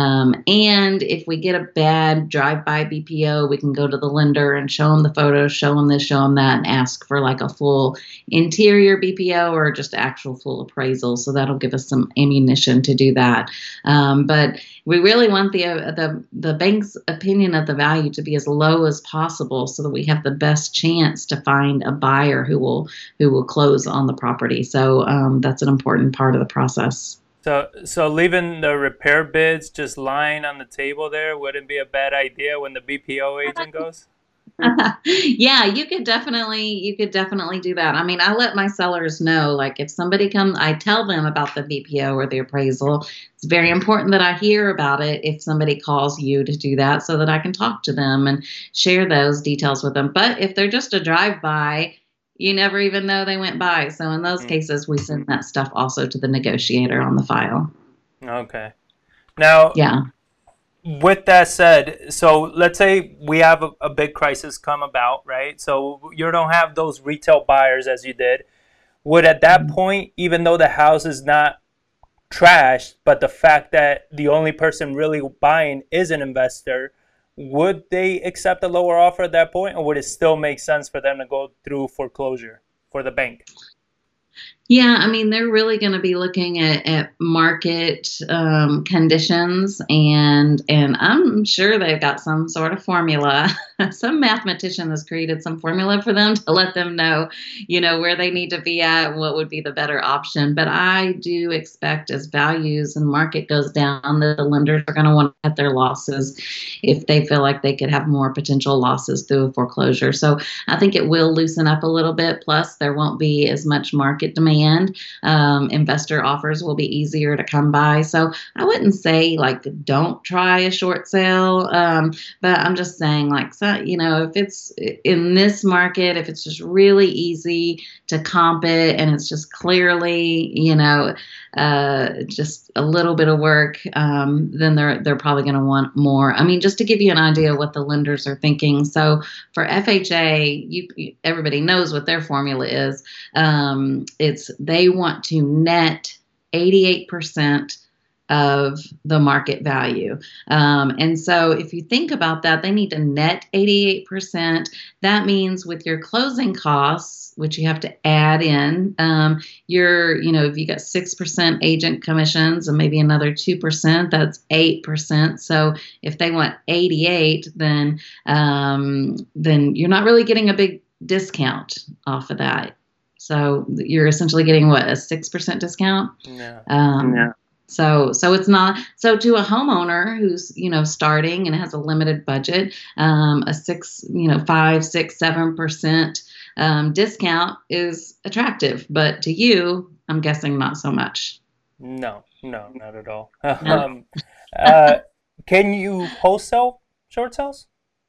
And if we get a bad drive-by BPO, we can go to the lender and show them the photos, show them this, show them that, and ask for like a full interior BPO or just actual full appraisal. So that'll give us some ammunition to do that. But we really want the bank's opinion of the value to be as low as possible so that we have the best chance to find a buyer who will close on the property. So that's an important part of the process. So leaving the repair bids just lying on the table there wouldn't be a bad idea when the BPO agent goes? Yeah, you could definitely do that. I mean, I let my sellers know, like if somebody comes, I tell them about the BPO or the appraisal. It's very important that I hear about it if somebody calls you to do that so that I can talk to them and share those details with them. But if they're just a drive-by, you never even know they went by. So in those cases, we send that stuff also to the negotiator on the file. Okay. Now, yeah. With that said, so let's say we have a big crisis come about, right? So you don't have those retail buyers as you did. Would at that point, even though the house is not trashed, but the fact that the only person really buying is an investor, would they accept a lower offer at that point, or would it still make sense for them to go through foreclosure for the bank? Yeah, I mean, they're really going to be looking at market conditions, and I'm sure they've got some sort of formula. Some mathematician has created some formula for them to let them know, where they need to be at, what would be the better option. But I do expect as values and market goes down, that the lenders are going to want to cut their losses if they feel like they could have more potential losses through a foreclosure. So I think it will loosen up a little bit. Plus, there won't be as much market demand. Investor offers will be easier to come by. So I wouldn't say like don't try a short sale, but I'm just saying like, so, if it's in this market, if it's just really easy to comp it and it's just clearly, just a little bit of work, then they're probably going to want more. I mean, just to give you an idea of what the lenders are thinking. So for FHA, everybody knows what their formula is. They want to net 88% of the market value. And so if you think about that, they need to net 88%. That means with your closing costs, which you have to add in, if you got 6% agent commissions and maybe another 2%, that's 8%. So if they want 88, then you're not really getting a big discount off of that. So you're essentially getting what, a 6% discount? Yeah. Yeah. So it's not, so to a homeowner who's, starting and has a limited budget, a 5, 6, 7% discount is attractive, but to you, I'm guessing not so much. No, not at all. Can you wholesale short sales?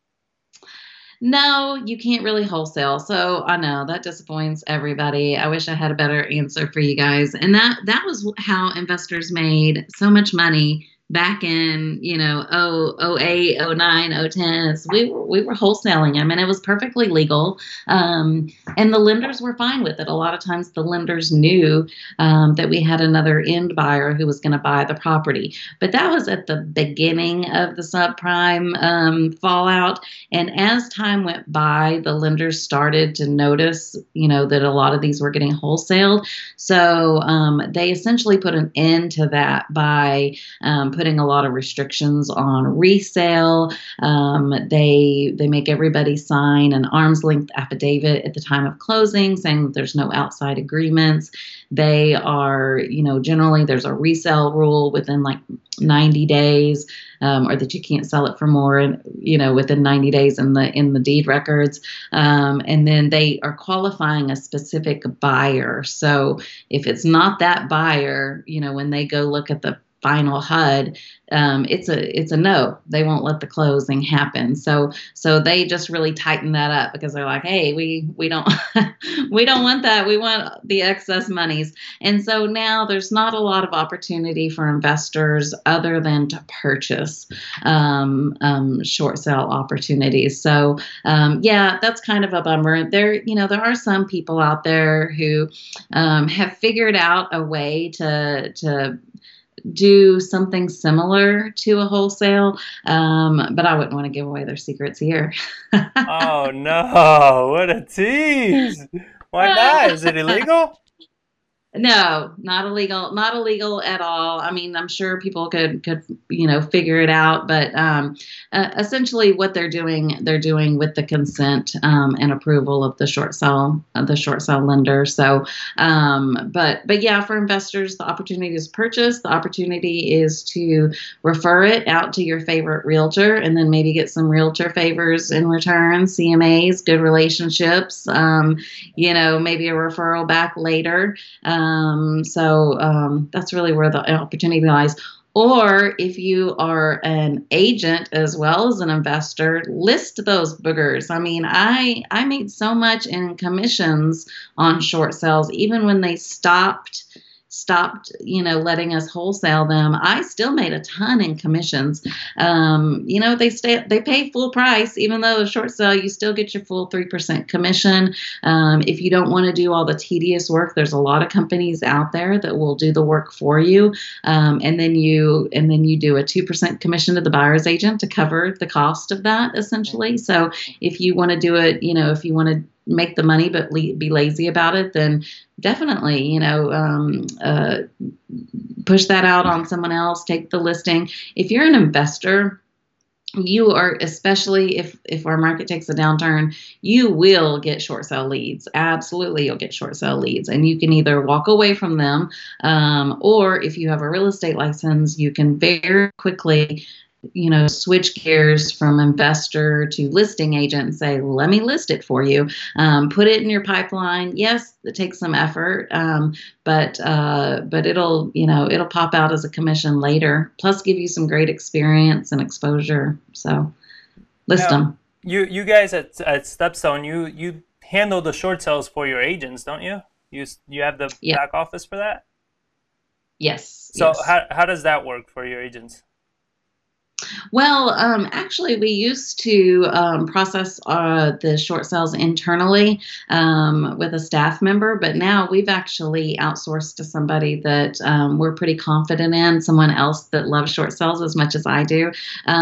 No, you can't really wholesale. So I know that disappoints everybody. I wish I had a better answer for you guys. And that was how investors made so much money back in, 08, 09, 010. We were wholesaling them, and it was perfectly legal. And the lenders were fine with it. A lot of times the lenders knew that we had another end buyer who was going to buy the property. But that was at the beginning of the subprime fallout. And as time went by, the lenders started to notice, that a lot of these were getting wholesaled. So they essentially put an end to that by putting a lot of restrictions on resale. They make everybody sign an arm's length affidavit at the time of closing saying that there's no outside agreements. They are, generally there's a resale rule within like 90 days, or that you can't sell it for more, within 90 days in the deed records. And then they are qualifying a specific buyer. So if it's not that buyer, when they go look at the final HUD, it's a no. They won't let the closing happen. So they just really tighten that up because they're like, hey, we don't we don't want that. We want the excess monies. And so now there's not a lot of opportunity for investors other than to purchase short sale opportunities. So yeah, that's kind of a bummer. There are some people out there who have figured out a way to do something similar to a wholesale, but I wouldn't want to give away their secrets here. Oh no, what a tease. Why not? Is it illegal? No, not illegal, not illegal at all. I mean, I'm sure people could figure it out, but essentially what they're doing with the consent and approval of the short sale lender. So, but yeah, for investors, the opportunity is purchase. The opportunity is to refer it out to your favorite realtor, and then maybe get some realtor favors in return, CMAs, good relationships. Maybe a referral back later. That's really where the opportunity lies. Or if you are an agent as well as an investor, list those boogers. I mean, I made so much in commissions on short sales, even when they stopped letting us wholesale them. I still made a ton in commissions. They pay full price, even though the short sale, you still get your full 3% commission. If you don't want to do all the tedious work, there's a lot of companies out there that will do the work for you. And then you do a 2% commission to the buyer's agent to cover the cost of that, essentially. So if you want to do it, if you want to make the money but be lazy about it, then definitely push that out on someone else. Take the listing. If you're an investor, you are, especially if our market takes a downturn, you will get short sale leads. Absolutely, you'll get short sale leads, and you can either walk away from them, or if you have a real estate license, you can very quickly switch gears from investor to listing agent and say, let me list it for you. Put it in your pipeline. Yes, it takes some effort, but it'll pop out as a commission later. Plus, give you some great experience and exposure. So, list them. You guys at Stepstone, you handle the short sales for your agents, don't you? You have the back office for that? Yes. So yes. How does that work for your agents? Well, actually, we used to process the short sales internally with a staff member, but now we've actually outsourced to somebody that we're pretty confident in, someone else that loves short sales as much as I do.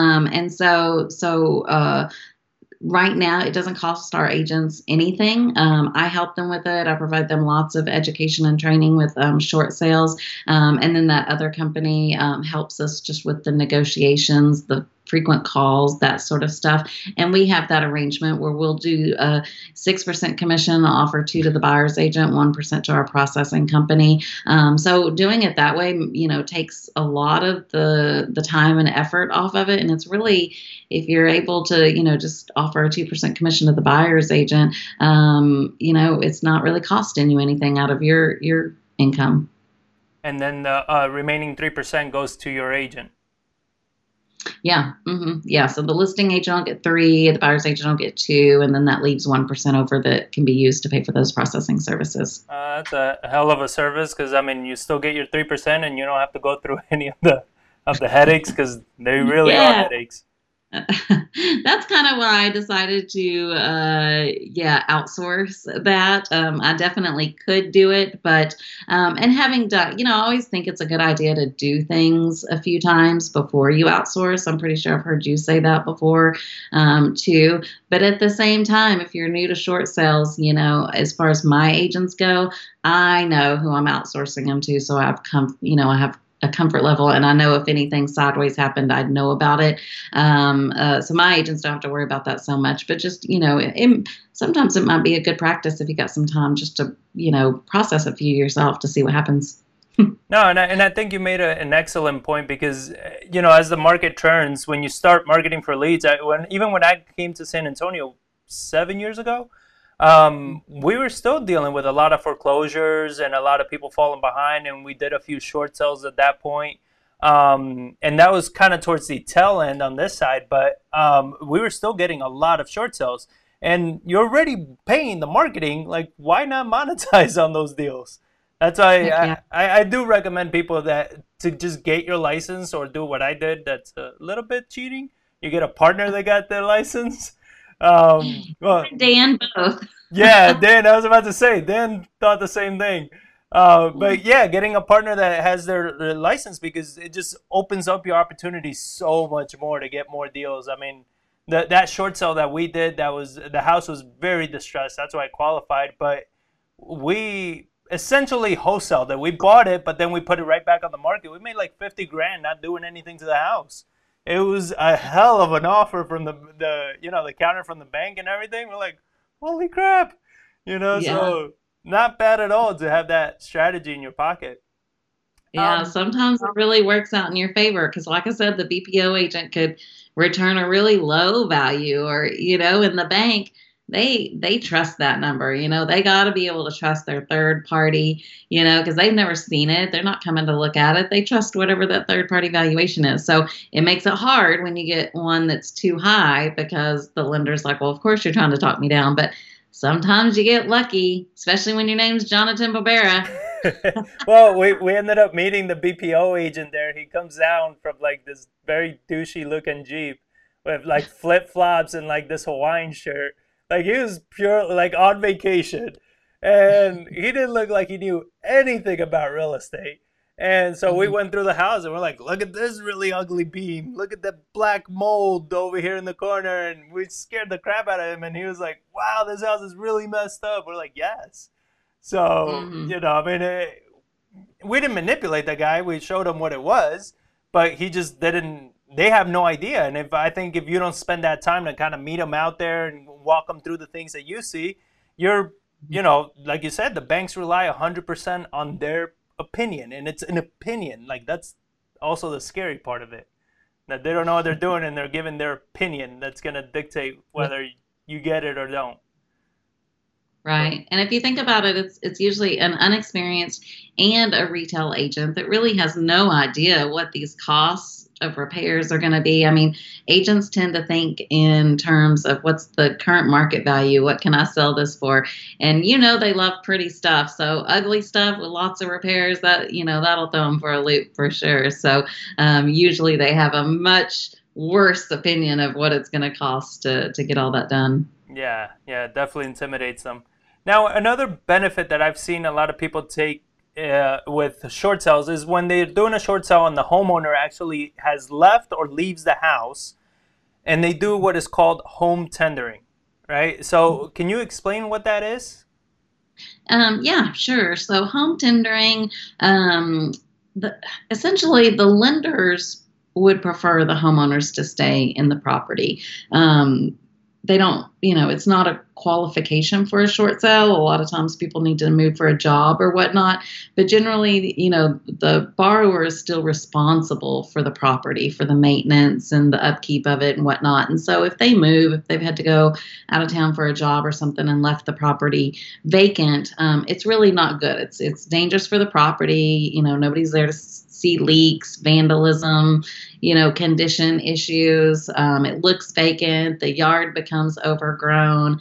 Right now, it doesn't cost our agents anything. I help them with it. I provide them lots of education and training with short sales. And then that other company helps us just with the negotiations, the frequent calls, that sort of stuff. And we have that arrangement where we'll do a 6% commission, offer 2 to the buyer's agent, 1% to our processing company. So doing it that way, takes a lot of the time and effort off of it. And it's really, if you're able to, just offer a 2% commission to the buyer's agent, it's not really costing you anything out of your income. And then the remaining 3% goes to your agent. Yeah. Mm-hmm. Yeah. So the listing agent will get 3, the buyer's agent will get 2, and then that leaves 1% over that can be used to pay for those processing services. That's a hell of a service, because you still get your 3% and you don't have to go through any of the headaches, because they really are headaches. That's kind of why I decided to, outsource that. I definitely could do it, but, and having done, I always think it's a good idea to do things a few times before you outsource. I'm pretty sure I've heard you say that before, too. But at the same time, if you're new to short sales, as far as my agents go, I know who I'm outsourcing them to. So I have a comfort level, and I know if anything sideways happened, I'd know about it. So my agents don't have to worry about that so much, but just, sometimes it might be a good practice if you got some time just to, process a few yourself to see what happens. No, and I think you made an excellent point, because, as the market turns, when you start marketing for leads, even when I came to San Antonio 7 years ago, we were still dealing with a lot of foreclosures and a lot of people falling behind, and we did a few short sales at that point. And that was kind of towards the tail end on this side, but we were still getting a lot of short sales. And you're already paying the marketing, like why not monetize on those deals? That's why Heck yeah. I do recommend people that to just get your license or do what I did. That's a little bit cheating. You get a partner that got their license. Well, Dan, both. yeah, Dan, I was about to say, Dan thought the same thing. But yeah, getting a partner that has their license because it just opens up your opportunities so much more to get more deals. I mean, that short sale that we did, that was the house was very distressed. That's why I qualified. But we essentially wholesaled it. We bought it, but then we put it right back on the market. We made like 50 grand not doing anything to the house. It was a hell of an offer from the counter from the bank and everything. We're like, holy crap, Yeah. so not bad at all to have that strategy in your pocket. Yeah, Um, sometimes it really works out in your favor because, like I said, the BPO agent could return a really low value, or in the bank, they trust that number. They got to be able to trust their third party, because they've never seen it. They're not coming to look at it. They trust whatever that third party valuation is. So it makes it hard when you get one that's too high because the lender's like, well, of course you're trying to talk me down, but sometimes you get lucky, especially when your name's Jonathan Barbera. well, we ended up meeting the BPO agent there. He comes down from like this very douchey looking Jeep with like flip flops and like this Hawaiian shirt. Like he was pure like on vacation, and he didn't look like he knew anything about real estate. And so we Mhm. went through the house and we're like, look at this really ugly beam. Look at that black mold over here in the corner. And we scared the crap out of him. And he was like, wow, this house is really messed up. We're like, yes. So, Mhm. I mean, we didn't manipulate the guy. We showed him what it was, but he just didn't. They have no idea. And if I think if you don't spend that time to kind of meet them out there and walk them through the things that you see, you're, like you said, the banks rely 100% on their opinion, and it's an opinion. Like that's also the scary part of it, that they don't know what they're doing and they're giving their opinion that's going to dictate whether you get it or don't. So, Right. And if you think about it, it's usually an unexperienced and a retail agent that really has no idea what these costs of repairs are going to be. I mean, agents tend to think in terms of what's the current market value, what can I sell this for? And they love pretty stuff. So ugly stuff with lots of repairs, that'll throw them for a loop for sure. So usually they have a much worse opinion of what it's going to cost to get all that done. yeah, yeah, it definitely intimidates them. Now, another benefit that I've seen a lot of people take with short sales is when they're doing a short sale and the homeowner actually has left or leaves the house, and they do what is called home tendering, right? So, can you explain what that is? Yeah, sure. So home tendering, um, the, essentially the lenders would prefer the homeowners to stay in the property. They don't, it's not a qualification for a short sale. A lot of times people need to move for a job or whatnot, but generally, the borrower is still responsible for the property, for the maintenance and the upkeep of it and whatnot. And so if they move, if they've had to go out of town for a job or something and left the property vacant, it's really not good. It's dangerous for the property. Nobody's there to see leaks, vandalism, condition issues. It looks vacant. The yard becomes overgrown.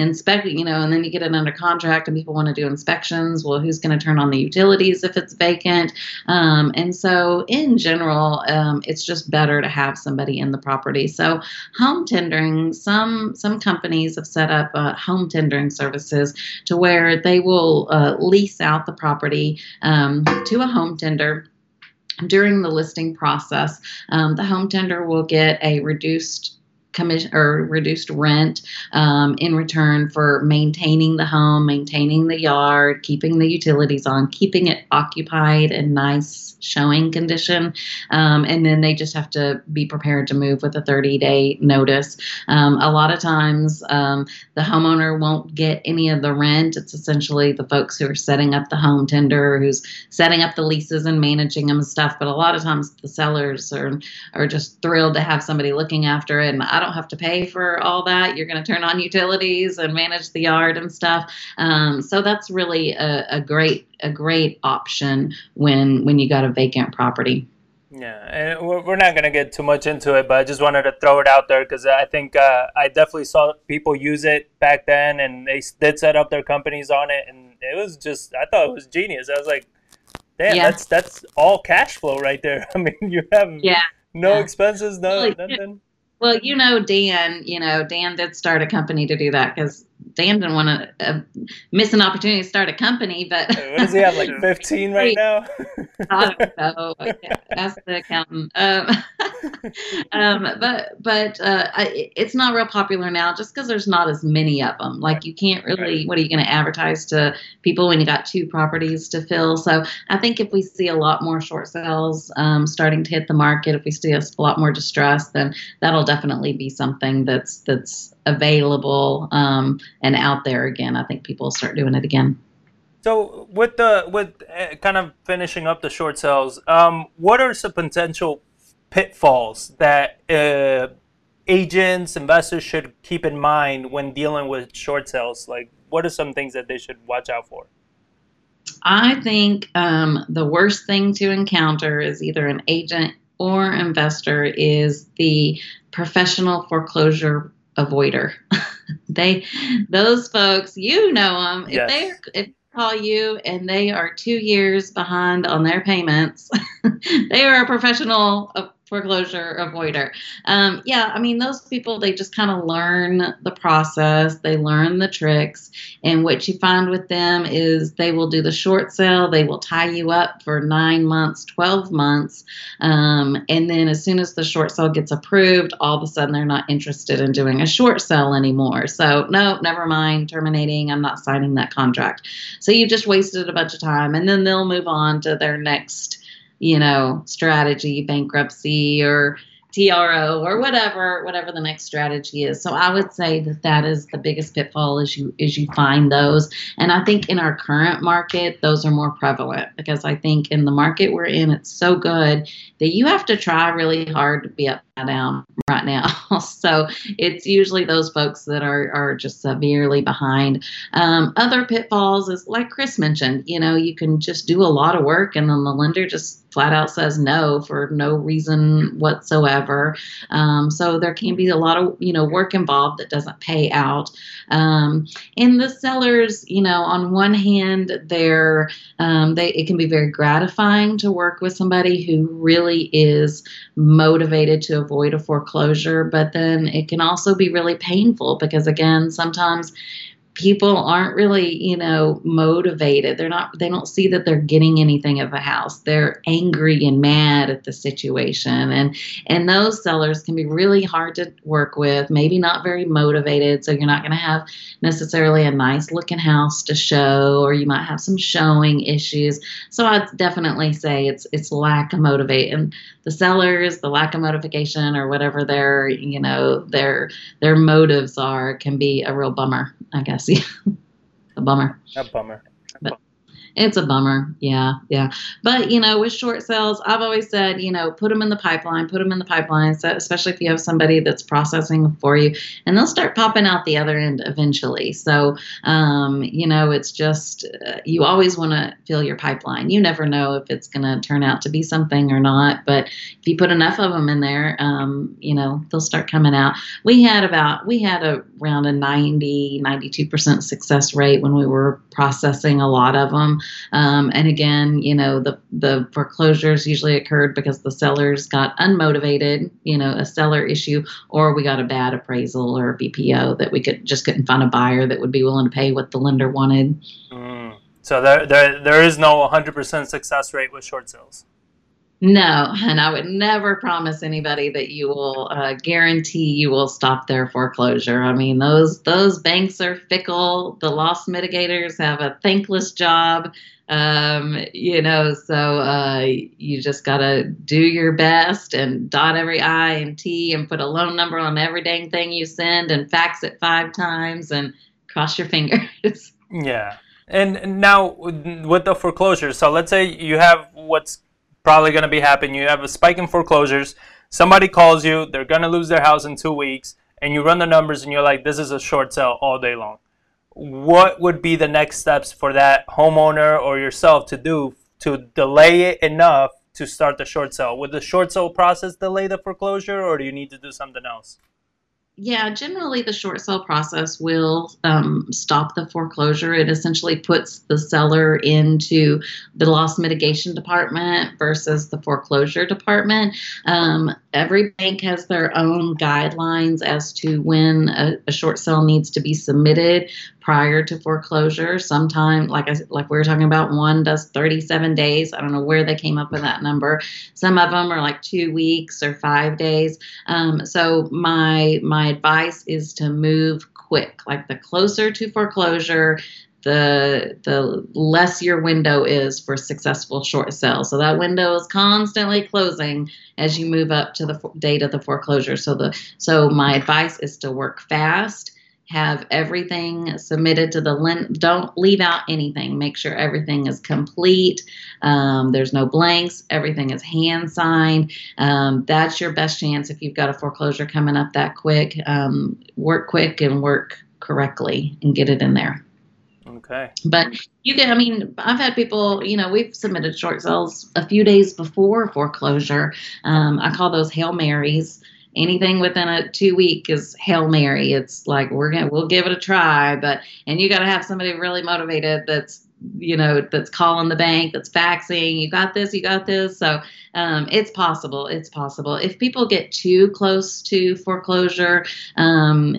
And then you get it under contract and people want to do inspections. Well, who's going to turn on the utilities if it's vacant? And so in general, it's just better to have somebody in the property. So home tendering, some companies have set up home tendering services to where they will lease out the property to a home tender during the listing process. The home tender will get a reduced commission or reduced rent in return for maintaining the home, maintaining the yard, keeping the utilities on, keeping it occupied and nice showing condition. And then they just have to be prepared to move with a 30-day notice. A lot of times the homeowner won't get any of the rent. It's essentially the folks who are setting up the home tender, who's setting up the leases and managing them and stuff. But a lot of times the sellers are just thrilled to have somebody looking after it. And I don't have to pay for all that. You're going to turn on utilities and manage the yard and stuff. So that's really a great option when you got a vacant property. Yeah, and we're not going to get too much into it, but I just wanted to throw it out there because I think I definitely saw people use it back then, and they did set up their companies on it, and it was just, I thought it was genius. I was like, damn, Yeah. that's all cash flow right there. I mean, you have Yeah. no Yeah. expenses, no Well, nothing. well, Dan did start a company to do that because Dan didn't want to miss an opportunity to start a company, but What does he have, like 15 right free. now? I don't know. Ask the accountant. It's not real popular now just because there's not as many of them. Right. Like you can't really. What are you going to advertise to people when you got two properties to fill? So I think if we see a lot more short sales starting to hit the market, if we see a lot more distress, then that'll definitely be something that's available and out there again. I think people will start doing it again. So with kind of finishing up the short sales, what are some potential pitfalls that agents, investors should keep in mind when dealing with short sales? Like, what are some things that they should watch out for? I think the worst thing to encounter is either an agent or investor is the professional foreclosure avoider. they, those folks, you know them. Yes. If they call you and they are 2 years behind on their payments, they are a professional foreclosure avoider. Yeah, I mean, those people, they just kind of learn the process, they learn the tricks. And what you find with them is they will do the short sale, they will tie you up for 9 months, 12 months. And then as soon as the short sale gets approved, all of a sudden they're not interested in doing a short sale anymore. So, no, never mind, terminating, I'm not signing that contract. So you just wasted a bunch of time. And then they'll move on to their next strategy, bankruptcy or TRO or whatever the next strategy is. So I would say that is the biggest pitfall is you find those. And I think in our current market, those are more prevalent because I think in the market we're in, it's so good that you have to try really hard to be upside down right now. So it's usually those folks that are just severely behind. Other pitfalls is like Chris mentioned, you can just do a lot of work and then the lender just flat out says no for no reason whatsoever. So there can be a lot of work involved that doesn't pay out. And the sellers, on one hand, it can be very gratifying to work with somebody who really is motivated to avoid a foreclosure, but then it can also be really painful because again, sometimes people aren't really, motivated. They don't see that they're getting anything of a house. They're angry and mad at the situation. And those sellers can be really hard to work with, maybe not very motivated. So you're not going to have necessarily a nice looking house to show, or you might have some showing issues. So I'd definitely say it's lack of motivation. The sellers, the lack of motivation or whatever their motives are can be a real bummer, I guess. A bummer. A bummer. But it's a bummer. Yeah. Yeah. But, with short sales, I've always said, put them in the pipeline, so especially if you have somebody that's processing for you, and they'll start popping out the other end eventually. So, it's just, you always want to fill your pipeline. You never know if it's going to turn out to be something or not. But if you put enough of them in there, they'll start coming out. We had around a 92% success rate when we were processing a lot of them. And again, the foreclosures usually occurred because the sellers got unmotivated, a seller issue, or we got a bad appraisal or a BPO that we couldn't find a buyer that would be willing to pay what the lender wanted. So there is no 100% success rate with short sales. No, and I would never promise anybody that you will guarantee you will stop their foreclosure. I mean, those banks are fickle. The loss mitigators have a thankless job. So you just got to do your best and dot every I and T and put a loan number on every dang thing you send and fax it 5 times and cross your fingers. Yeah. And now with the foreclosures, so let's say you have what's probably going to be happening. You have a spike in foreclosures. Somebody calls you. They're going to lose their house in 2 weeks. And you run the numbers and you're like, this is a short sale all day long. What would be the next steps for that homeowner or yourself to do to delay it enough to start the short sale? Would the short sale process delay the foreclosure, or do you need to do something else? Yeah, generally the short sale process will stop the foreclosure. It essentially puts the seller into the loss mitigation department versus the foreclosure department. Every bank has their own guidelines as to when a short sale needs to be submitted prior to foreclosure. Sometimes, like we were talking about, one does 37 days. I don't know where they came up with that number. Some of them are like 2 weeks or 5 days. So my advice is to move quick. Like the closer to foreclosure, the less your window is for successful short sale. So that window is constantly closing as you move up to the date of the foreclosure. So my advice is to work fast. Have everything submitted to the lender. Don't leave out anything. Make sure everything is complete. There's no blanks. Everything is hand signed. That's your best chance if you've got a foreclosure coming up that quick. Work quick and work correctly and get it in there. Okay. But I've had people, we've submitted short sales a few days before foreclosure. I call those Hail Marys. Anything within a 2 week is Hail Mary. It's like, we'll give it a try, and you got to have somebody really motivated that's calling the bank, that's faxing, you got this. So, it's possible. If people get too close to foreclosure, then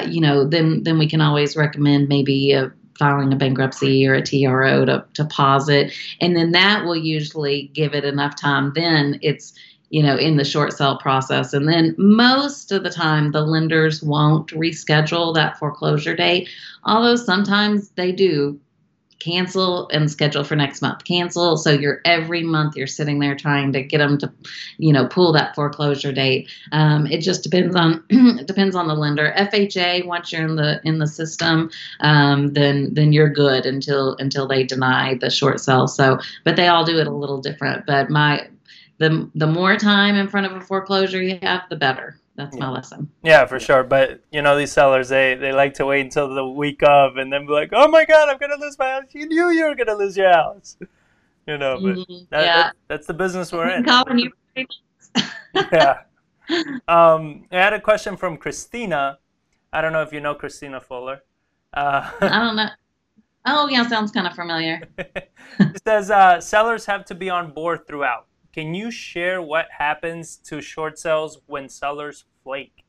we can always recommend maybe filing a bankruptcy or a TRO to pause it. And then that will usually give it enough time. Then it's, in the short sale process. And then most of the time, the lenders won't reschedule that foreclosure date, although sometimes they do cancel and schedule for next month. Cancel. So every month you're sitting there trying to get them to, pull that foreclosure date. It just depends on the lender. FHA, once you're in the system, then you're good until they deny the short sale. So, but they all do it a little different. But the more time in front of a foreclosure you have, the better. That's my lesson. Yeah, for sure. But, these sellers, they like to wait until the week of and then be like, oh, my God, I'm going to lose my house. You knew you were going to lose your house. But that's the business we're in. Yeah. I had a question from Christina. I don't know if you know Christina Fuller. I don't know. Oh, yeah, sounds kind of familiar. It says sellers have to be on board throughout. Can you share what happens to short sales when sellers flake?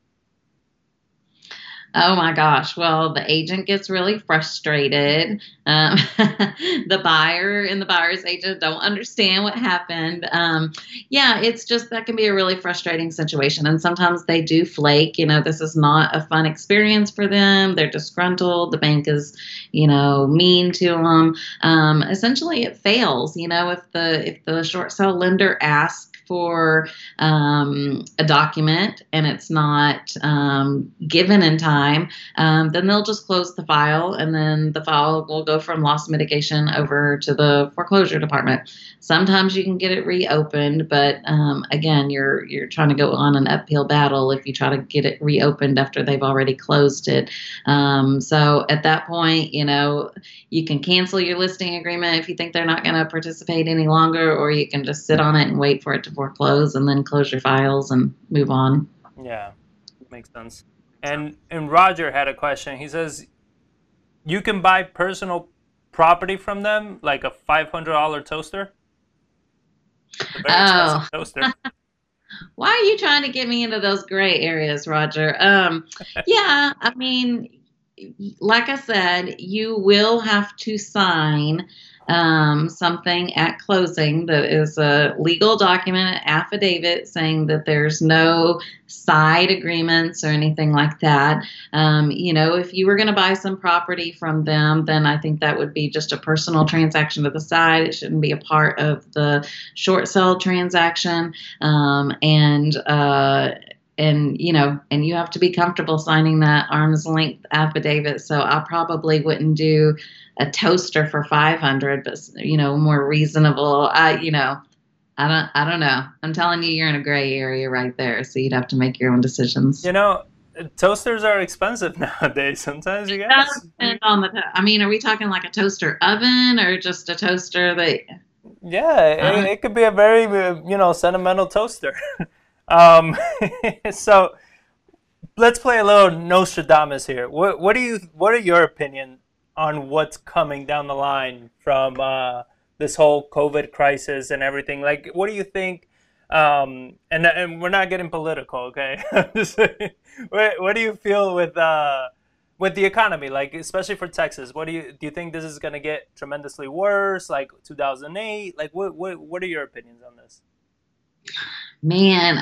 Oh my gosh. Well, the agent gets really frustrated. The buyer and the buyer's agent don't understand what happened. It's just that can be a really frustrating situation. And sometimes they do flake. This is not a fun experience for them. They're disgruntled. The bank is, mean to them. Essentially, it fails. If the short sale lender asks for a document and it's not given in time, then they'll just close the file, and then the file will go from loss mitigation over to the foreclosure department. Sometimes you can get it reopened, but again, you're trying to go on an uphill battle if you try to get it reopened after they've already closed it. So at that point, you can cancel your listing agreement if you think they're not going to participate any longer, or you can just sit on it and wait for it to foreclose and then close your files and move on. Yeah, makes sense. And Roger had a question. He says, you can buy personal property from them, like a $500 toaster? A very expensive toaster. Why are you trying to get me into those gray areas, Roger? Yeah, like I said, you will have to sign something at closing that is a legal document, an affidavit saying that there's no side agreements or anything like that. If you were going to buy some property from them, then I think that would be just a personal transaction to the side. It shouldn't be a part of the short sale transaction. And you have to be comfortable signing that arm's length affidavit. So I probably wouldn't do a toaster for $500, but more reasonable. I don't know. I'm telling you, you're in a gray area right there. So you'd have to make your own decisions. Toasters are expensive nowadays. Sometimes you guys. Are we talking like a toaster oven or just a toaster that? Yeah, Uh, it could be a very sentimental toaster. um, so let's play a little Nostradamus here. What are your opinion on what's coming down the line from this whole COVID crisis and everything? Like, what do you think? And we're not getting political, okay? What do you feel with the economy, like especially for Texas? Do you think this is going to get tremendously worse, like 2008? Like, what are your opinions on this? Man,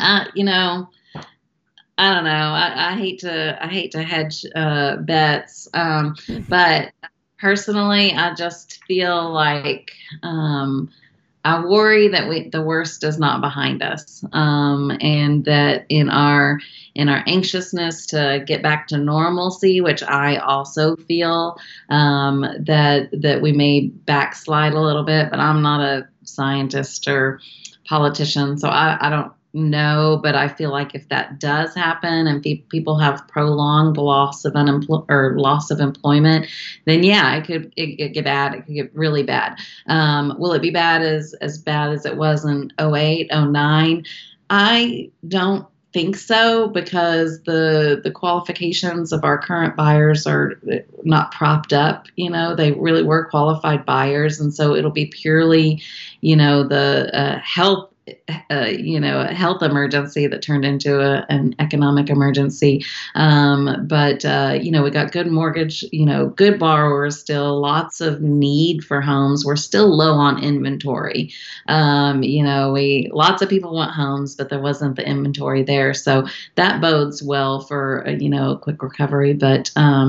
I don't know. I hate to hedge bets, but personally, I just feel like I worry that the worst is not behind us, and that in our anxiousness to get back to normalcy, which I also feel that we may backslide a little bit. But I'm not a scientist or politician, so I don't know. But I feel like if that does happen and people have prolonged loss of employment, then yeah, it get bad. It could get really bad. Will it be bad as it was in '08, '09? I don't think so, because the qualifications of our current buyers are not propped up. They really were qualified buyers, and so it'll be purely, the health. A health emergency that turned into an economic emergency. We got good mortgage, good borrowers still, lots of need for homes. We're still low on inventory. We lots of people want homes, but there wasn't the inventory there. So that bodes well for, a quick recovery. But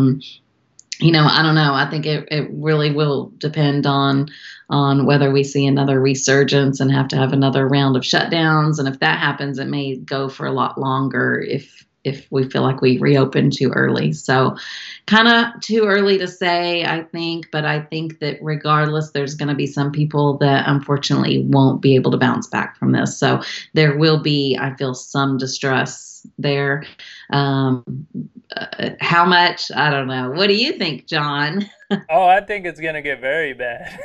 I don't know. I think it really will depend on whether we see another resurgence and have to have another round of shutdowns. And if that happens, it may go for a lot longer if we feel like we reopen too early. So kind of too early to say, I think, but I think that regardless, there's going to be some people that unfortunately won't be able to bounce back from this. So there will be, I feel, some distress there. Um, how much? I don't know. What do you think, John? Oh, I think it's gonna get very bad.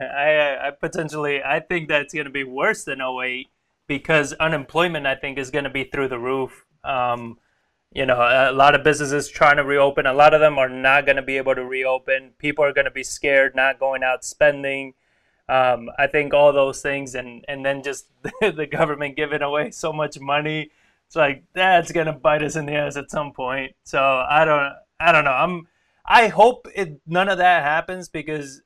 I think that it's gonna be worse than '08 because unemployment I think is gonna be through the roof. A lot of businesses trying to reopen. A lot of them are not gonna be able to reopen. People are gonna be scared, not going out spending. I think all those things, and then just the government giving away so much money. It's like that's gonna bite us in the ass at some point. So I don't know. I hope none of that happens because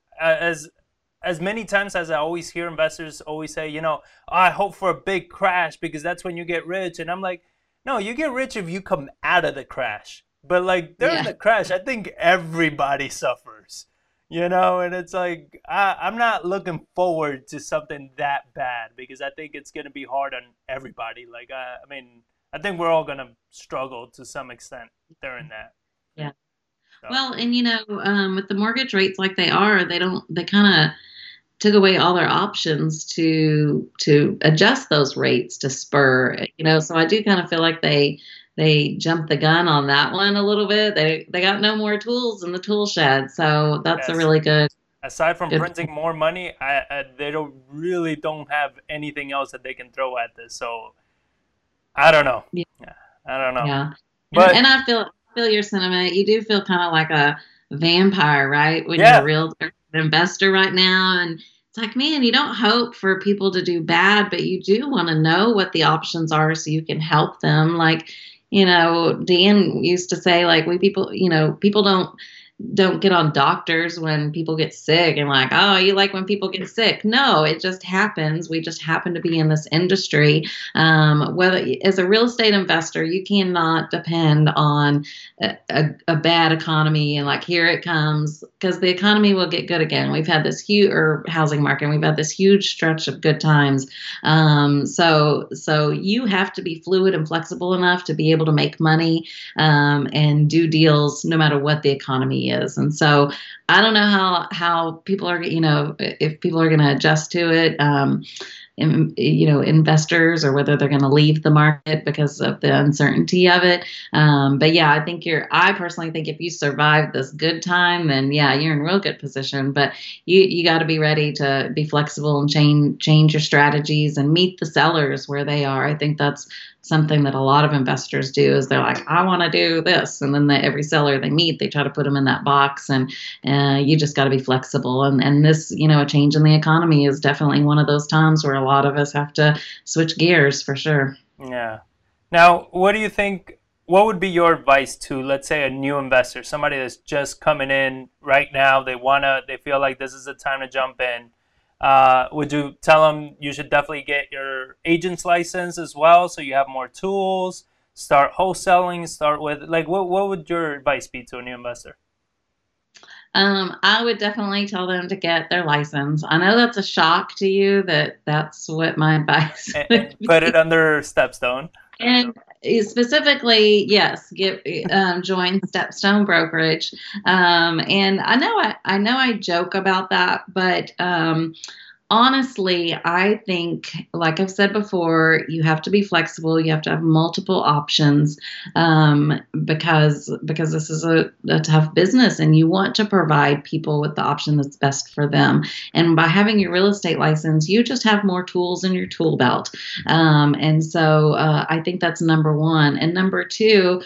as many times as I always hear investors always say, "Oh, I hope for a big crash because that's when you get rich," and I'm like, no, you get rich if you come out of the crash. But like during Yeah. the crash, I think everybody suffers. And it's like I'm not looking forward to something that bad because I think it's gonna be hard on everybody. Like I mean, I think we're all gonna struggle to some extent during that. Yeah. So Well, and with the mortgage rates like they are, they kind of took away all their options to adjust those rates to spur, so I do kind of feel like they jumped the gun on that one a little bit. They got no more tools in the tool shed, so that's a yes, really aside from good printing more money, they don't have anything else that they can throw at this. So I don't know. yeah, Yeah, I don't know. yeah. And But I feel your sentiment. You do feel kind of like a vampire, right? When you're a yeah, real investor right now, and it's like, man, you don't hope for people to do bad, but you do want to know what the options are so you can help them. Like, Dan used to say, like, we people, people don't get on doctors when people get sick and like, oh, you like when people get sick. No, it just happens. We just happen to be in this industry. Whether as a real estate investor, you cannot depend on a bad economy and like here it comes, because the economy will get good again. We've had this huge or housing market. We've had this huge stretch of good times. So you have to be fluid and flexible enough to be able to make money and do deals no matter what the economy is. And so I don't know how people are, if people are going to adjust to it. investors, or whether they're going to leave the market because of the uncertainty of it. But yeah, I personally think if you survive this good time, then yeah, you're in real good position. But you got to be ready to be flexible and change your strategies and meet the sellers where they are. I think that's something that a lot of investors do, is they're like, I want to do this, and then every seller they meet, they try to put them in that box. And you just got to be flexible. And this, a change in the economy is definitely one of those times where a lot of us have to switch gears for sure. Yeah. Now, what do you think? What would be your advice to, let's say, a new investor, somebody that's just coming in right now? They feel like this is the time to jump in. Would you tell them you should definitely get your agent's license as well, so you have more tools? Start wholesaling. Start with what would your advice be to a new investor? I would definitely tell them to get their license. I know that's a shock to you that that's what my advice And would put it be. under Stepstone. And specifically, yes, join Stepstone Brokerage. And I know I joke about that, but honestly, I think, like I've said before, you have to be flexible. You have to have multiple options, because this is a tough business, and you want to provide people with the option that's best for them. And by having your real estate license, you just have more tools in your tool belt. And so I think that's number one. And number two,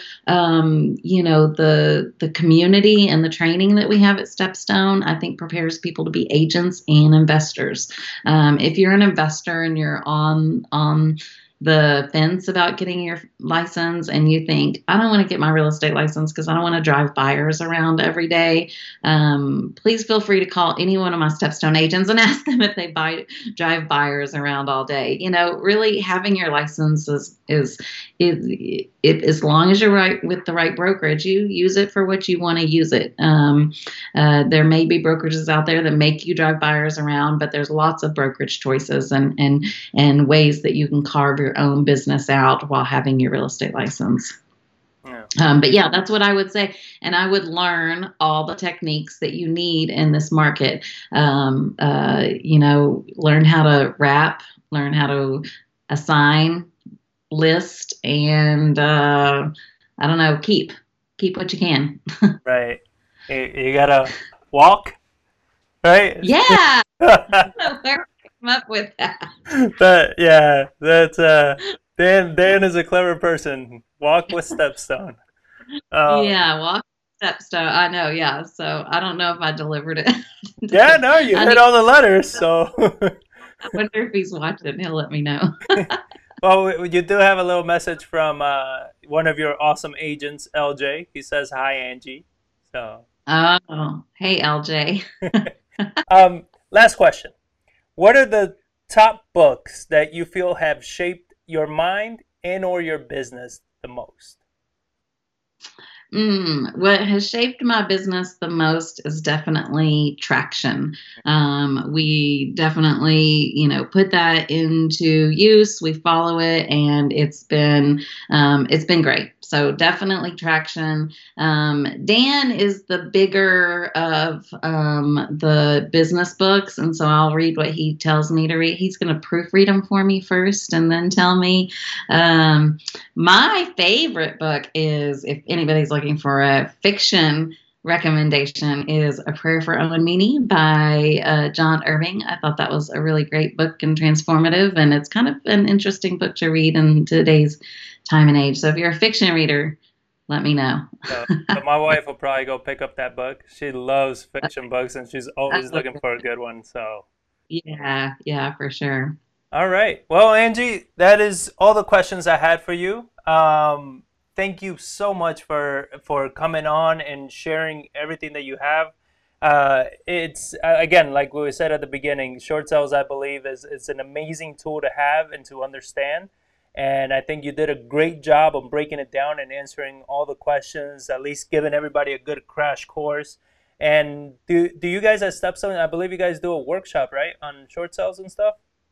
the community and the training that we have at Stepstone, I think prepares people to be agents and investors. If you're an investor and you're on the fence about getting your license, and you think, I don't want to get my real estate license because I don't want to drive buyers around every day, please feel free to call any one of my Stepstone agents and ask them if they drive buyers around all day. Really having your license is as long as you're right with the right brokerage, you use it for what you want to use it. There may be brokerages out there that make you drive buyers around, but there's lots of brokerage choices and ways that you can carve your own business out while having your real estate license. Yeah. But yeah, that's what I would say. And I would learn all the techniques that you need in this market. Learn how to wrap, learn how to assign, list, and I don't know, keep what you can. Right. You gotta walk, right? Yeah. Where I come up with that? But yeah, that's Dan is a clever person. Walk with Stepstone. Um, Yeah, walk stepstone. I know. Yeah. So I don't know if I delivered it. yeah, no, you I hit need. all the letters. So, I wonder if he's watching. He'll let me know. well, you do have a little message from one of your awesome agents, LJ. He says hi, Angie. So, Oh, hey, LJ. last question. What are the top books that you feel have shaped your mind and or your business the most? What has shaped my business the most is definitely traction. We definitely, put that into use. We follow it, and it's been great. So definitely traction. Dan is the bigger of the business books, and so I'll read what he tells me to read. He's going to proofread them for me first, and then tell me. My favorite book is, if anybody's looking for a fiction recommendation, is A Prayer for Owen Meany by John Irving. I thought that was a really great book and transformative, and it's kind of an interesting book to read in today's time and age. So if you're a fiction reader, let me know. So my wife will probably go pick up that book. She loves fiction books, and she's always looking for a good one. So, Yeah, for sure. all right. Well, Angie, that is all the questions I had for you. Thank you so much for coming on and sharing everything that you have. It's again, like we said at the beginning, short sales, I believe, is an amazing tool to have and to understand. And I think you did a great job of breaking it down and answering all the questions, at least giving everybody a good crash course. And do you guys at Stepstone, I believe you guys do a workshop, right, on short sales and stuff?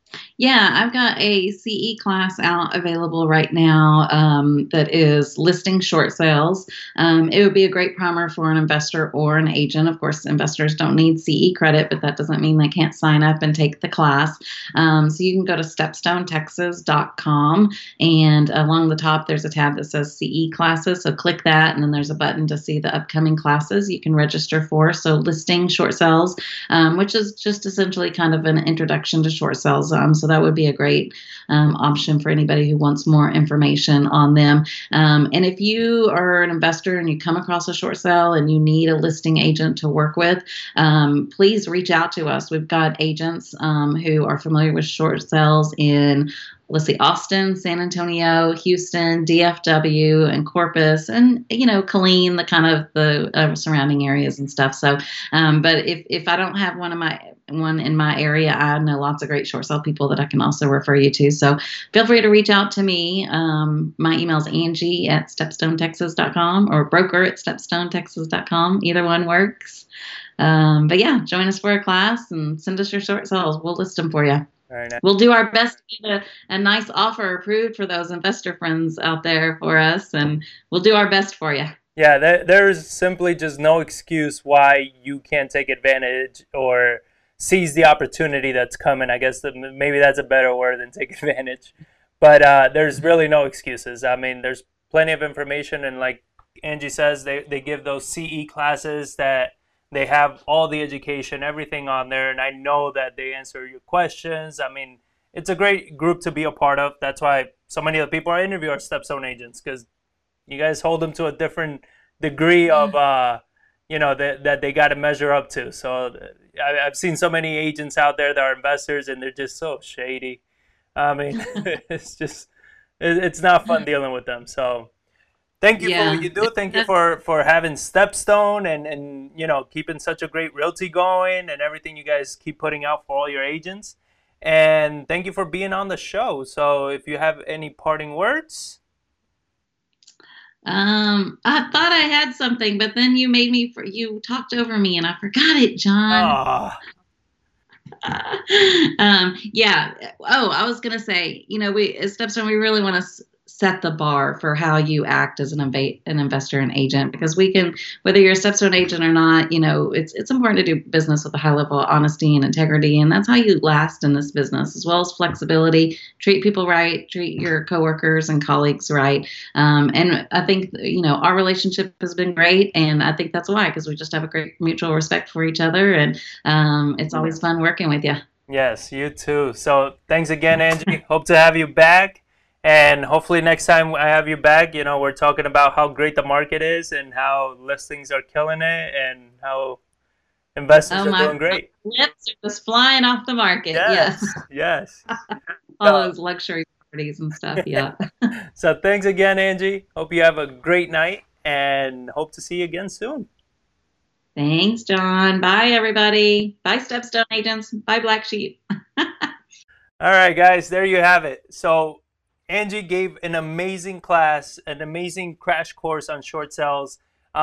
Yeah, I've got a CE class out available right now that is listing short sales. It would be a great primer for an investor or an agent. Of course, investors don't need CE credit, but that doesn't mean they can't sign up and take the class. So you can go to stepstonetexas.com, and along the top, there's a tab that says CE classes. So click that, and then there's a button to see the upcoming classes you can register for. So listing short sales, which is just essentially kind of an introduction to short sales. So that would be a great option for anybody who wants more information on them. And if you are an investor and you come across a short sale and you need a listing agent to work with, please reach out to us. We've got agents who are familiar with short sales in, let's see, Austin, San Antonio, Houston, DFW, and Corpus, and Killeen, the kind of the surrounding areas and stuff. So, but if I don't have one in my area, I know lots of great short sale people that I can also refer you to. So feel free to reach out to me. My email is Angie@stepstonetexas.com or broker@stepstonetexas.com. Either one works. But yeah, join us for a class and send us your short sales. We'll list them for you. Very nice. We'll do our best to get a nice offer approved for those investor friends out there for us, and we'll do our best for you. Yeah, there's simply just no excuse why you can't take advantage or seize the opportunity that's coming. I guess maybe that's a better word than take advantage. But there's really no excuses. I mean, there's plenty of information, and like Angie says, they give those CE classes that they have all the education, everything on there, and I know that they answer your questions. I mean, it's a great group to be a part of. That's why so many of the people I interview are Stepstone agents, because you guys hold them to a different degree of, that they got to measure up to. So I've seen so many agents out there that are investors, and they're just so shady. I mean, it's not fun dealing with them. So thank you for what you do. Thank you for having Stepstone and keeping such a great realty going and everything you guys keep putting out for all your agents. And thank you for being on the show. So if you have any parting words. I thought I had something, but then you talked over me and I forgot it, John. Yeah. Oh, I was going to say, we at Stepstone, we really want to set the bar for how you act as an investor and agent, because we can, whether you're a Stepstone agent or not, it's important to do business with a high level of honesty and integrity. And that's how you last in this business, as well as flexibility, treat people right, treat your coworkers and colleagues right. And I think, our relationship has been great. And I think that's why, because we just have a great mutual respect for each other. And it's always fun working with you. Yes, you too. So thanks again, Angie. Hope to have you back. And hopefully next time I have you back, we're talking about how great the market is and how listings are killing it and how investors are doing great. Lips are just flying off the market. Yes. All those luxury properties and stuff. Yeah. So thanks again, Angie. Hope you have a great night and hope to see you again soon. Thanks, John. Bye, everybody. Bye, Stepstone agents. Bye, Black Sheep. All right, guys, there you have it. So Angie gave an amazing class, an amazing crash course on short sales.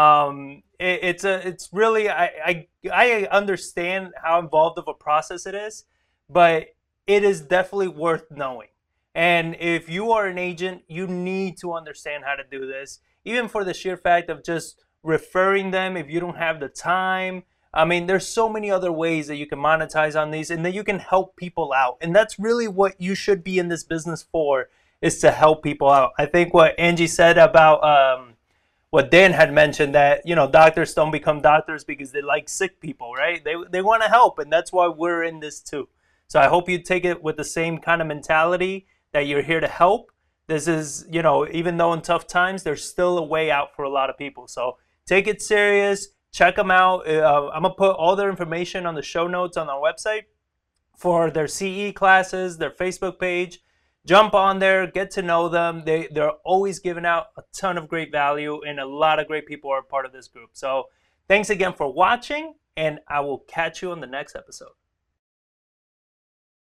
It's really, I understand how involved of a process it is, but it is definitely worth knowing. And if you are an agent, you need to understand how to do this, even for the sheer fact of just referring them if you don't have the time. I mean, there's so many other ways that you can monetize on these and that you can help people out. And that's really what you should be in this business for, is to help people out. I think what Angie said about what Dan had mentioned, that doctors don't become doctors because they like sick people, right? They want to help, and that's why we're in this too. So I hope you take it with the same kind of mentality, that you're here to help. This is, even though in tough times, there's still a way out for a lot of people. So take it serious. Check them out. I'm gonna put all their information on the show notes on our website for their CE classes, their Facebook page. Jump on there, get to know them. They're always giving out a ton of great value, and a lot of great people are part of this group. So thanks again for watching, and I will catch you on the next episode.